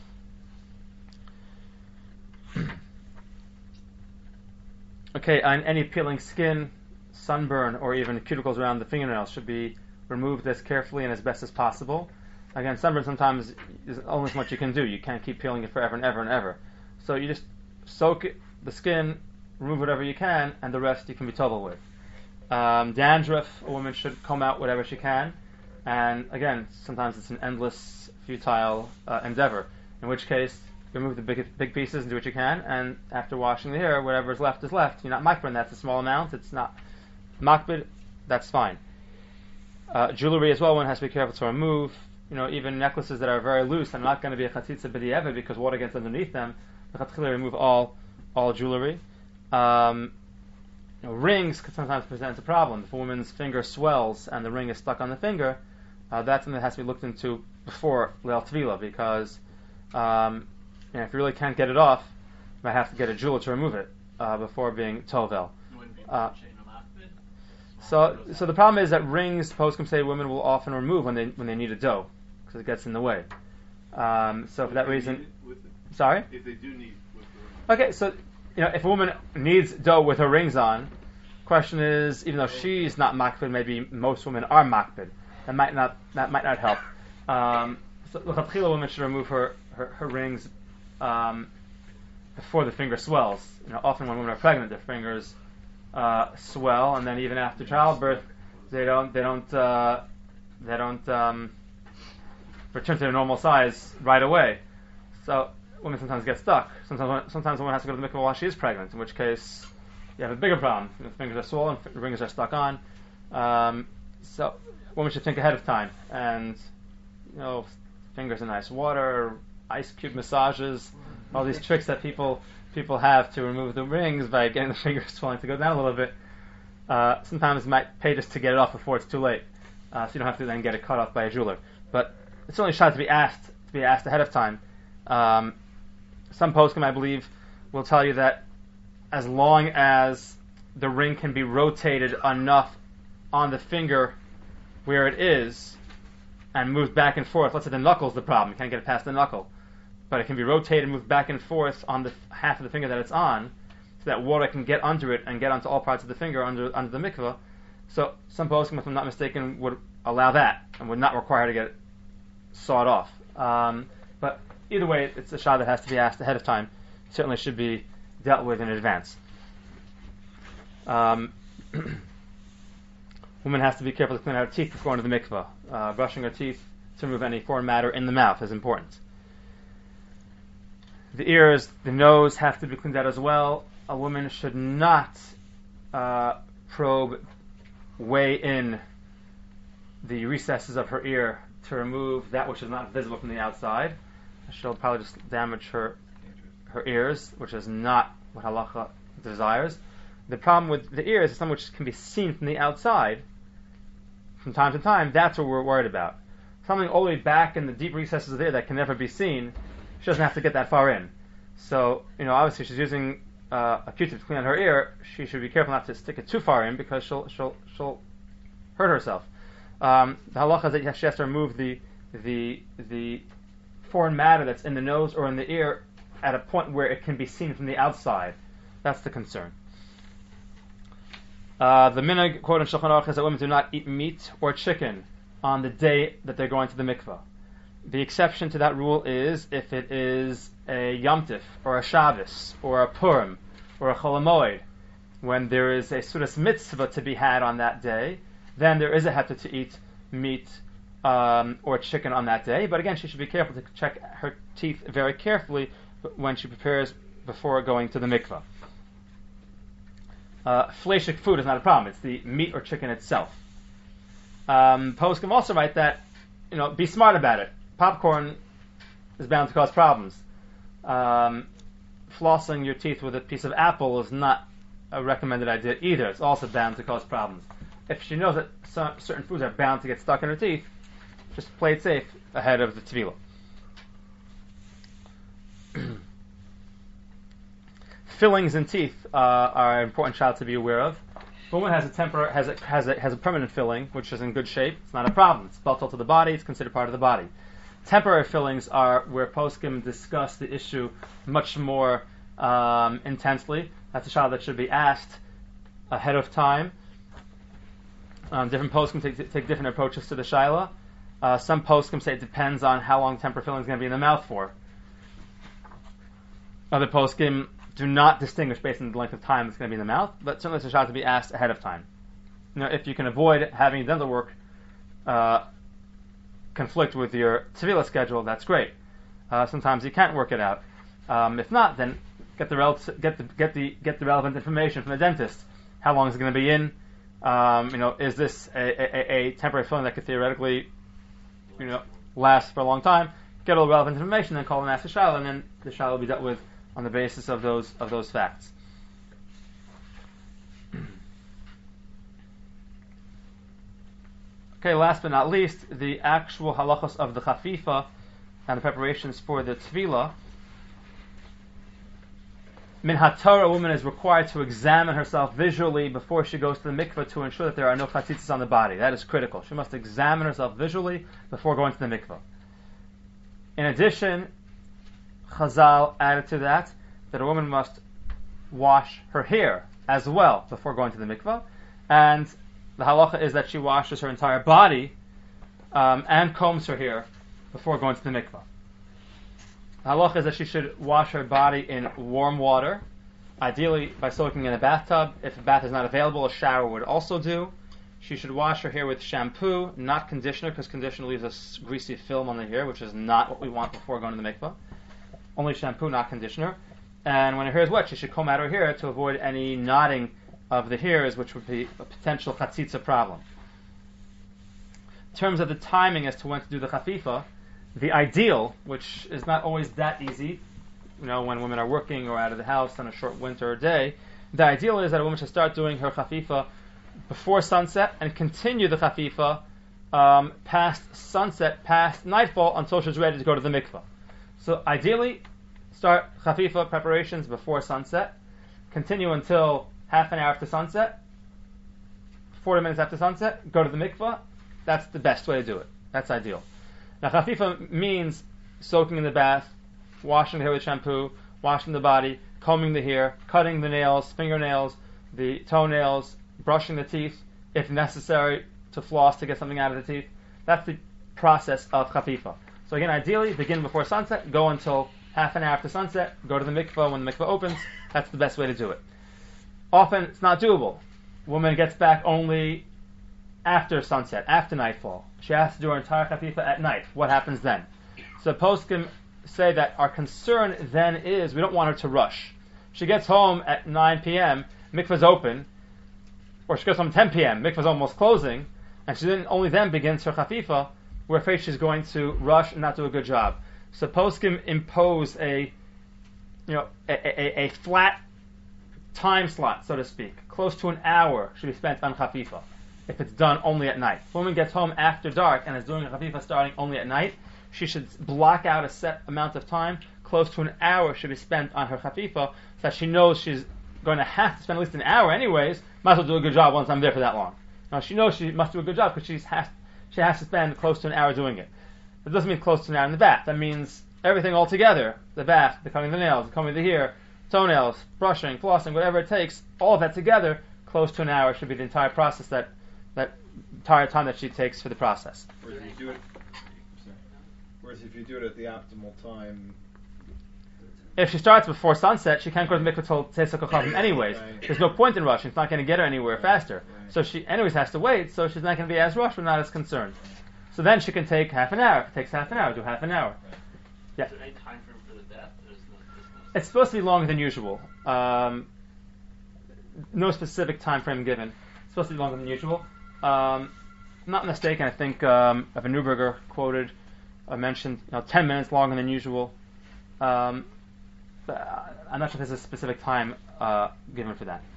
Okay, on any peeling skin, sunburn, or even cuticles around the fingernails should be removed as carefully and as best as possible. Again, sunburn sometimes is only so much you can do. You can't keep peeling it forever and ever and ever. So you just soak it, the skin, remove whatever you can, and the rest you can be total with. Um, dandruff, a woman should comb out whatever she can. And again, sometimes it's an endless, futile uh, endeavor. In which case, you remove the big big pieces and do what you can, and after washing the hair, whatever is left is left. You're not makbid, that's a small amount. It's not makbid, that's fine. Uh, jewelry as well, one has to be careful to remove. You know, even necklaces that are very loose, they're not going to be a chatzitza b'di'evet because water gets underneath them. The chatzitza remove all all jewelry. Um, you know, rings could sometimes present a problem. If a woman's finger swells and the ring is stuck on the finger, uh, that's something that has to be looked into before Leil Tvila, because Um, and if you really can't get it off, you might have to get a jeweler to remove it uh, before being tovel.
It wouldn't be
Uh,
chain of makbid.
So, so the problem is that rings, poskim say, women will often remove when they when they need a dough because it gets in the way. Um, so for that
If they
reason,
need it with it.
sorry.
If they do need with the
Okay, so you know if a woman needs dough with her rings on, question is even though she's not makbid, maybe most women are makbid. That might not that might not help. Um, so the woman should remove her her, her rings um, before the finger swells. You know, often when women are pregnant, their fingers uh, swell, and then even after childbirth, they don't they don't uh, they don't um, return to their normal size right away. So women sometimes get stuck. Sometimes sometimes a woman has to go to the mikvah while she is pregnant, in which case you have a bigger problem. The fingers are swollen, the rings are stuck on. Um, so women should think ahead of time, and you know, fingers in ice water, ice cube massages, all these tricks that people people have to remove the rings by getting the fingers swelling to go down a little bit. Uh, sometimes it might pay just to get it off before it's too late, uh, so you don't have to then get it cut off by a jeweler. But it's only a shot to be asked to be asked ahead of time. Um, some poskim, I believe, will tell you that as long as the ring can be rotated enough on the finger where it is and moved back and forth, let's say the knuckle's the problem, you can't get it past the knuckle, but it can be rotated and moved back and forth on the half of the finger that it's on, so that water can get under it and get onto all parts of the finger under under the mikveh. So some poskim, if I'm not mistaken, would allow that and would not require to get it sawed off. Um, but either way, it's a shot that has to be asked ahead of time. It certainly should be dealt with in advance. Um, woman has to be careful to clean out her teeth before going to the mikveh. Uh, brushing her teeth to remove any foreign matter in the mouth is important. The ears, the nose have to be cleaned out as well. A woman should not uh, probe way in the recesses of her ear to remove that which is not visible from the outside. She'll probably just damage her her ears, which is not what halacha desires. The problem with the ears is something which can be seen from the outside from time to time. That's what we're worried about. Something all the way back in the deep recesses of the ear that can never be seen, she doesn't have to get that far in. So, you know, obviously she's using uh, a Q-tip to clean out her ear. She should be careful not to stick it too far in because she'll she'll she'll hurt herself. Um, the halacha is that she has to remove the the the foreign matter that's in the nose or in the ear at a point where it can be seen from the outside. That's the concern. Uh, the minhag quote in Shulchan Aruch is that women do not eat meat or chicken on the day that they're going to the mikveh. The exception to that rule is if it is a Yom Tif or a Shabbos or a Purim or a Chol HaMoed, when there is a Sudas mitzvah to be had on that day, then there is a heter to eat meat um, or chicken on that day. But again, she should be careful to check her teeth very carefully when she prepares before going to the mikveh. Uh, Fleishik food is not a problem. It's the meat or chicken itself. Um, poskim also write that, you know, be smart about it. Popcorn is bound to cause problems. Um, flossing your teeth with a piece of apple is not a recommended idea either. It's also bound to cause problems. If she knows that some, certain foods are bound to get stuck in her teeth, just play it safe ahead of the tevilah. Fillings in teeth uh, are an important child to be aware of. If a woman has a tempor- has a, has a has a permanent filling, which is in good shape, it's not a problem. It's built to the body. It's considered part of the body. Temporary fillings are where poskim discuss the issue much more um, intensely. That's a child that should be asked ahead of time. Um, different poskim take, take different approaches to the shaila. Uh, some poskim say it depends on how long temporary filling is going to be in the mouth for. Other poskim do not distinguish based on the length of time it's going to be in the mouth, but certainly it's a shot to be asked ahead of time. You know, if you can avoid having dental work uh, conflict with your tevilah schedule, that's great. Uh, sometimes you can't work it out. Um, if not, then get the, rel- get the get the get the relevant information from the dentist. How long is it going to be in? Um, you know, is this a, a, a temporary filling that could theoretically, you know, last for a long time? Get all the relevant information, then call and ask the shaila, and then the shaila will be dealt with on the basis of those of those facts. Okay, last but not least, the actual halachos of the chafifa and the preparations for the Tefillah, Min HaTorah, a woman is required to examine herself visually before she goes to the mikveh to ensure that there are no chatzitzis on the body. That is critical. She must examine herself visually before going to the mikveh. In addition, Chazal added to that that a woman must wash her hair as well before going to the mikveh, and the halacha is that she washes her entire body um, and combs her hair before going to the mikveh. The halacha is that she should wash her body in warm water, ideally by soaking in a bathtub. If a bath is not available, a shower would also do. She should wash her hair with shampoo, not conditioner, because conditioner leaves a s- greasy film on the hair, which is not what we want before going to the mikveh. Only shampoo, not conditioner. And when her hair is wet, she should comb out her hair to avoid any knotting of the hairs, which would be a potential chatzitza problem. In terms of the timing as to when to do the chafifa, the ideal, which is not always that easy, you know, when women are working or out of the house on a short winter day, the ideal is that a woman should start doing her chafifa before sunset and continue the chafifa um, past sunset, past nightfall, until she's ready to go to the mikveh. So ideally, start chafifa preparations before sunset, continue until half an hour after sunset, forty minutes after sunset, go to the mikveh. That's the best way to do it. That's ideal. Now, chafifa means soaking in the bath, washing the hair with shampoo, washing the body, combing the hair, cutting the nails, fingernails, the toenails, brushing the teeth, if necessary, to floss to get something out of the teeth. That's the process of chafifa. So again, ideally, begin before sunset, go until half an hour after sunset, go to the mikveh when the mikveh opens. That's the best way to do it. Often, it's not doable. Woman gets back only after sunset, after nightfall. She has to do her entire chafifa at night. What happens then? So poskim say that our concern then is we don't want her to rush. She gets home at nine p.m., mikveh's open, or she gets home at ten p.m., mikveh's almost closing, and she then only then begins her chafifa. We're afraid she's going to rush and not do a good job. So poskim impose a, you know, a, a, a flat time slot, so to speak. Close to an hour should be spent on chafifa, if it's done only at night. If a woman gets home after dark and is doing a chafifa starting only at night, she should block out a set amount of time. Close to an hour should be spent on her chafifa, so that she knows she's going to have to spend at least an hour anyways. Might as well do a good job once I'm there for that long. Now she knows she must do a good job because she has she has to spend close to an hour doing it. It doesn't mean close to an hour in the bath. That means everything all together: the bath, the combing the nails, the combing the hair, toenails, brushing, flossing, whatever it takes. All of that together, close to an hour should be the entire process that that entire time that she takes for the process.
Whereas if you do it, whereas if you do it at the optimal time,
if she starts before sunset, she can't go to the mikveh till Tzeitzah Kochavim anyways.
Right.
There's no point in rushing. It's not going to get her anywhere
Right.
faster.
Right.
So she anyways has to wait, so she's not going to be as rushed, but not as concerned. So then she can take half an hour. If it takes half an hour, do half an hour. Yeah.
Is there any time frame for the bath? There's no, there's no
It's supposed to be longer than usual. Um, no specific time frame given. It's supposed to be longer than usual. Um, not mistaken, I think um, Evan Newberger quoted, uh, mentioned, you know, ten minutes longer than usual. Um, but I'm not sure if there's a specific time uh, given for that.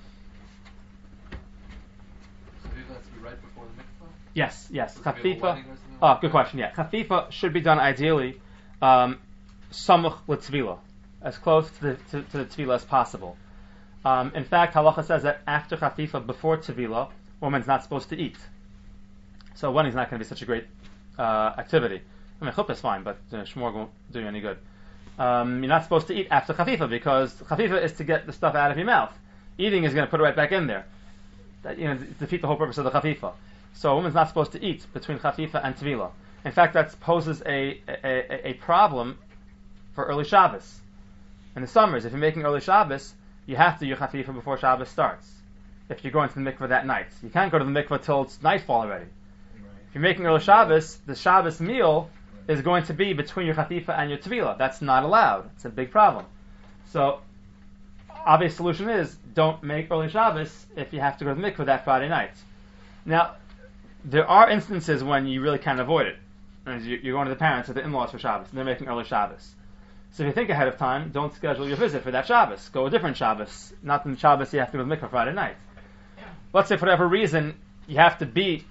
So it has to be right before the mikvah?
Yes, yes.
Does it be a
Chafifa.
wedding or something
Oh,
like
good
that?
question. Yeah, chafifa should be done ideally um, samuch l'tzvila, as close to the to, to the tvila as possible. Um, in fact, halacha says that after chafifa, before tvila, woman's not supposed to eat. So wedding's not going to be such a great uh, activity. I mean, chuppah is fine, but uh, shmor won't do you any good. Um, you're not supposed to eat after chafifa because chafifa is to get the stuff out of your mouth. Eating is going to put it right back in there. That, you know, defeat the whole purpose of the chafifa. So a woman's not supposed to eat between chafifa and tvila. In fact, that poses a, a, a, a problem for early Shabbos. In the summers, if you're making early Shabbos, you have to do your chafifa before Shabbos starts. If you're going to the mikveh that night, you can't go to the mikveh till it's nightfall already. If you're making early Shabbos, the Shabbos meal is going to be between your chafifa and your tvila. That's not allowed. It's a big problem. So, obvious solution is don't make early Shabbos if you have to go to the mikveh that Friday night. Now, there are instances when you really can't avoid it. And you- You're going to the parents or the in-laws for Shabbos, and they're making early Shabbos. So if you think ahead of time, don't schedule your visit for that Shabbos. Go a different Shabbos. Not the Shabbos you have to go to the mikveh Friday night. Let's say for whatever reason you have to be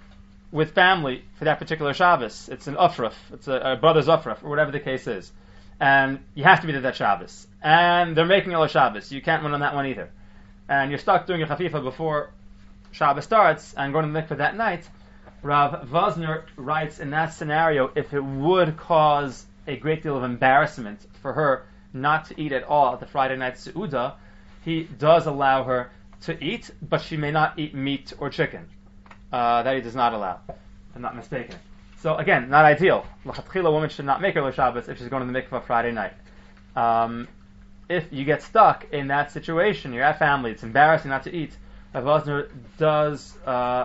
with family for that particular Shabbos. It's an Ufraf, it's a, a brother's Ufraf, or whatever the case is. And you have to be there that Shabbos. And they're making a Shabbos. You can't run on that one either. And you're stuck doing your Chafifa before Shabbos starts and going to the mikveh that night. Rav Vosner writes in that scenario, if it would cause a great deal of embarrassment for her not to eat at all at the Friday night Seudah, he does allow her to eat, but she may not eat meat or chicken. Uh, that he does not allow, if I'm not mistaken. So again, not ideal. L'chatchila, a woman should not make her Shabbos if she's going to the mikveh Friday night. Um, if you get stuck in that situation, you're at family, it's embarrassing not to eat, Rav Vosner does uh,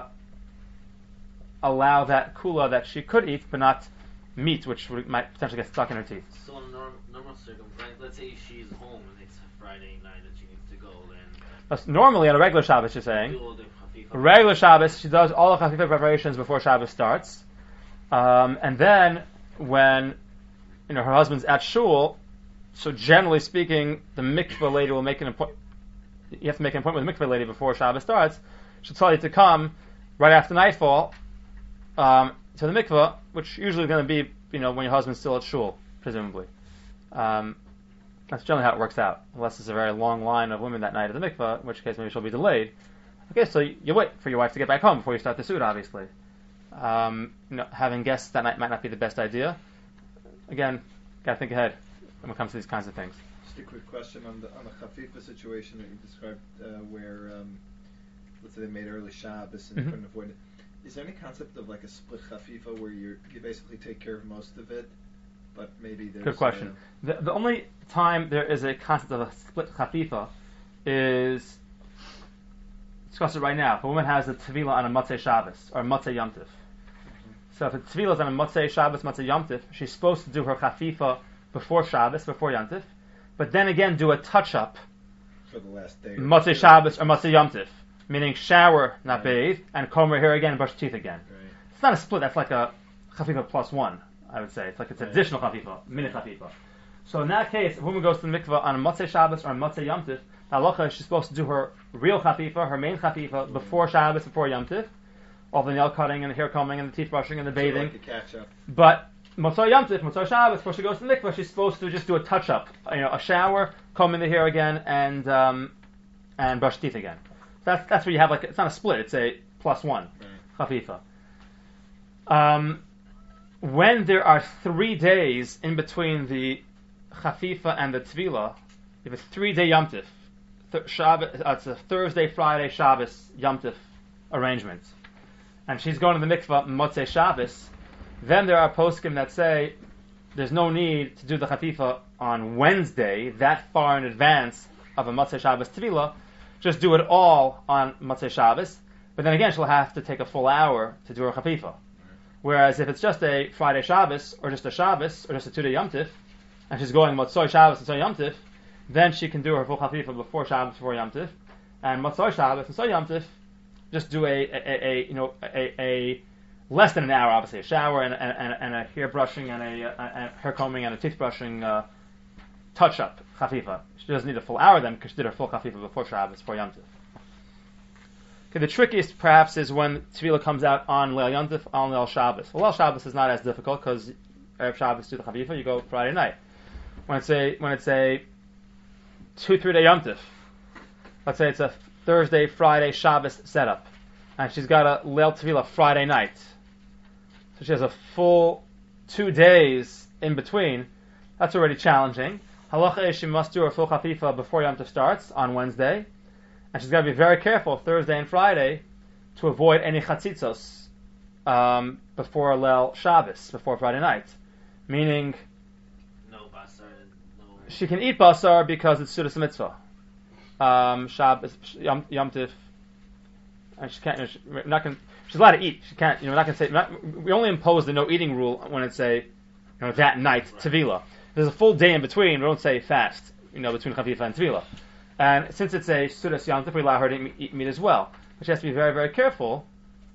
allow that kula that she could eat, but not meat, which would, might potentially get stuck in her teeth.
So in norm, normal circumstances, let's say she's home and it's a Friday night and she needs to go, then
But normally on a regular Shabbos, you're saying,
do all the chafifa.
regular Shabbos, she does all the chafifa preparations before Shabbos starts, um, and then when you know her husband's at shul, so generally speaking, the mikveh lady will make an appointment. You have to make an appointment with the mikveh lady before Shabbos starts. She'll tell you to come right after nightfall um, to the mikveh, which usually is going to be, you know, when your husband's still at shul, presumably. Um, that's generally how it works out, unless there's a very long line of women that night at the mikveh, in which case maybe she'll be delayed. Okay, so you, you wait for your wife to get back home before you start the suit, obviously. Um, you know, having guests that night might not be the best idea. Again, gotta think ahead when it comes to these kinds of things.
Just a quick question on the on the chafifa situation that you described, uh, where um, let's say they made early Shabbos and
Mhm.
you couldn't avoid it. Is there any concept of like a split chafifa where you you basically take care of most of it, but maybe there's
Good question. The, the only time there is a concept of a split chafifa is, discuss it right now. If a woman has a tevilah on a Motzei Shabbos or a Motzei Yom Tif. So if a tevilah is on a Motzei Shabbos, Motzei Yom Tif, she's supposed to do her chafifa before Shabbos, before Yom Tif, but then again do a touch-up
for the last day.
Motzei Shabbos or Motzei Yom Tif, meaning shower, not
Right.
bathe, and comb her hair again and brush teeth again.
Right.
It's not a split, that's like a chafifa plus one, I would say. It's like it's
Right.
additional chafifa, mini chafifa. So in that case, if a woman goes to the mikveh on a Motzei Shabbos or a Motzei Yom Tif, the halacha is she's supposed to do her real chafifa, her main chafifa, before Shabbos, before Yom Tif, all the nail cutting and the hair combing and the teeth brushing and the
So
bathing.
like a catch up.
But Motzei Yom Tif, Motzei Shabbos, before she goes to the mikveh, she's supposed to just do a touch-up, you know, a shower, combing the hair again, and um, and brush teeth again. That's that's where you have like it's not a split; it's a plus one
Right.
chafifa. Um, when there are three days in between the chafifa and the tvila, you have a three-day Yom Tif. Th- Shabbos, uh, it's a Thursday, Friday, Shabbos Yom Tif arrangement, and she's going to the mikveh Motzei Shabbos. Then there are poskim that say there's no need to do the chafifa on Wednesday, that far in advance of a Motzei Shabbos Tvila. Just do it all on Motzei Shabbos. But then again, she'll have to take a full hour to do her chafifa. Whereas if it's just a Friday Shabbos, or just a Shabbos, or just a two-day Yom Tif, and she's going Motzei Shabbos and Motzei Yom Tif, then she can do her full chafifa before Shabbos, before Yom Tif. And Motzei Shabbos and Motzei Yom Tif, just do a, a, a, a you know a, a less than an hour, obviously, a shower and, and, and a hair brushing and a, a, a hair combing and a teeth brushing uh, touch-up chafifa. She doesn't need a full hour then because she did her full chafifa before Shabbos, before Yom Tif. Okay, the trickiest perhaps is when Tefillah comes out on Leil Yom Tif, on Leil Shabbos. Well, Leil Shabbos is not as difficult because Erev Shabbos do the chafifa, you go Friday night. When it's a when it's a two three day Yom Tif, let's say it's a Thursday, Friday, Shabbos setup, and she's got a Leil Tefillah Friday night. So she has a full two days in between. That's already challenging. Halacha is she must do her full chafifa before Yom Tov starts on Wednesday. And she's got to be very careful Thursday and Friday to avoid any chatzitzos um, before Leil Shabbos, before Friday night. Meaning,
No basar, no.
she can eat basar because it's Sudas Mitzvah. Um, Shabbos, Yom, Yom Tiv, and she can't. You know, she, we're not gonna, she's allowed to eat. She can't. You know, we're not going to say. Not, we only impose the no eating rule when it's a, you know, that night
Right.
Tevila. There's a full day in between. We don't say fast. You know, between Chafifa and Tevila. And since it's a Sudas Yom Tiv, we allow her to eat, eat meat as well. But she has to be very, very careful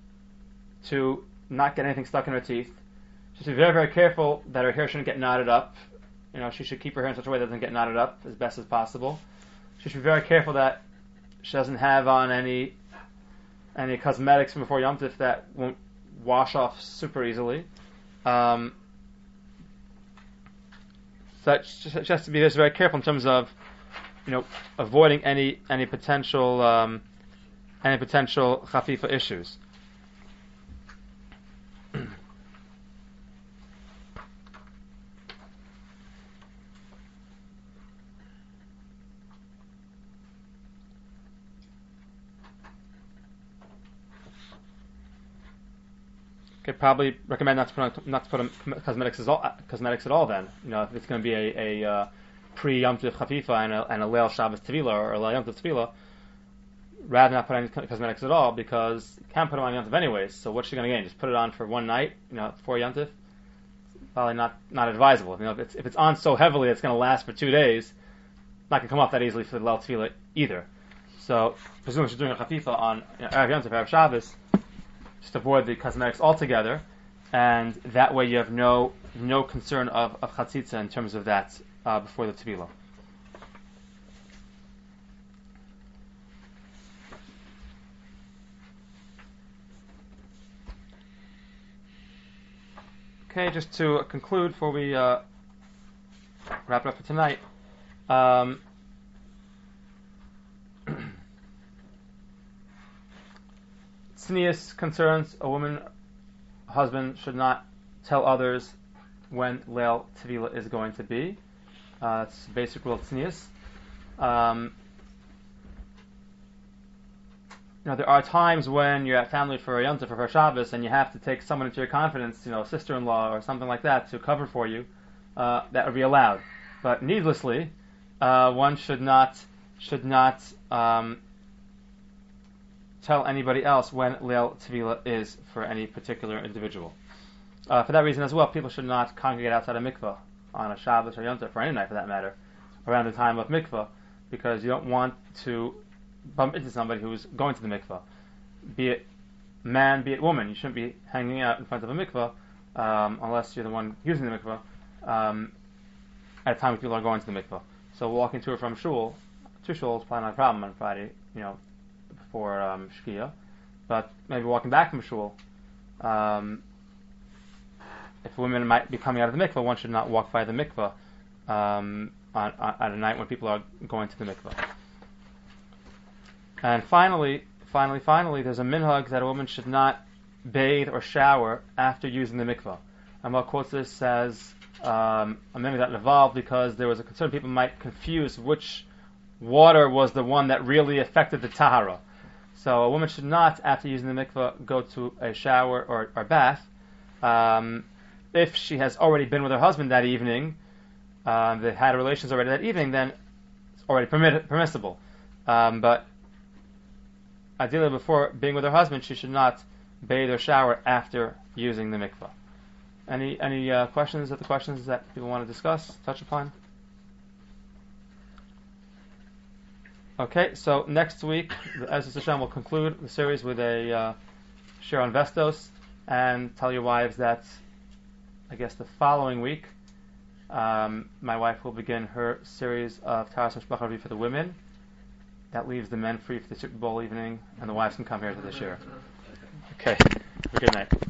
to not get anything stuck in her teeth. She has to be very, very careful that her hair shouldn't get knotted up. You know, she should keep her hair in such a way that it doesn't get knotted up as best as possible. She should be very careful that she doesn't have on any any cosmetics from before Yom Tif that won't wash off super easily. Um, so that just, just has to be just very careful in terms of, you know, avoiding any any potential um, any potential chafifa issues. Okay, probably recommend not to put on, not to put on cosmetics, at all, cosmetics at all. Then, you know, if it's going to be a, a uh, pre Yom Tov chafifa and a, and a Leil Shabbos Tevila or a Leil Yom Tov Tevila, rather not put any cosmetics at all, because you can't put them on Yom Tov anyways. So what's she going to gain? Just put it on for one night, you know, before Yom Tov? Probably not not advisable. You know, if it's if it's on so heavily it's going to last for two days, not going to come off that easily for the Leil Tevila either. So presumably she's doing a chafifa on you know, Erev Yom Tov, Erev Shabbos. Just avoid the cosmetics altogether, and that way you have no no concern of, of chatzitza in terms of that uh, before the tevilah. Okay, just to conclude before we uh, wrap it up for tonight. Um, Tznius concerns a woman, a husband should not tell others when Leil Tevila is going to be. Uh, it's a basic rule of Tznius. Um, you know, there are times when you're at family for a Yom Tov or for a Shabbos and you have to take someone into your confidence, you know, a sister-in-law or something like that, to cover for you. Uh, that would be allowed. But needlessly, uh, one should not should not um, tell anybody else when Leil Tevila is for any particular individual. Uh, for that reason as well, people should not congregate outside a mikveh on a Shabbos or Yom Tov, or any night for that matter, around the time of mikveh, because you don't want to bump into somebody who's going to the mikveh. Be it man, be it woman, you shouldn't be hanging out in front of a mikveh um, unless you're the one using the mikveh um, at a time when people are going to the mikveh. So walking to or from shul, to shul is probably not a problem on Friday, you know, for um, Shkia, but maybe walking back from shul, um, if women might be coming out of the mikveh, one should not walk by the mikveh um, on, on, at a night when people are going to the mikveh. And finally, finally, finally, there's a minhag that a woman should not bathe or shower after using the mikveh. And what quotes this says um, a minhag that evolved because there was a concern people might confuse which water was the one that really affected the tahara. So a woman should not, after using the mikveh, go to a shower or, or bath. Um, if she has already been with her husband that evening, um, they had relations already that evening, then it's already permit- permissible. Um, but ideally, before being with her husband, she should not bathe or shower after using the mikveh. Any any uh, questions? Are the questions that people want to discuss, touch upon? Okay, so next week, Ezras Hashem will conclude the series with a uh, share on Vestos, and tell your wives that, I guess, the following week, um, my wife will begin her series of Taras Mishpacha for the women. That leaves the men free for the Super Bowl evening, and the wives can come here to the share. Okay, have a good night.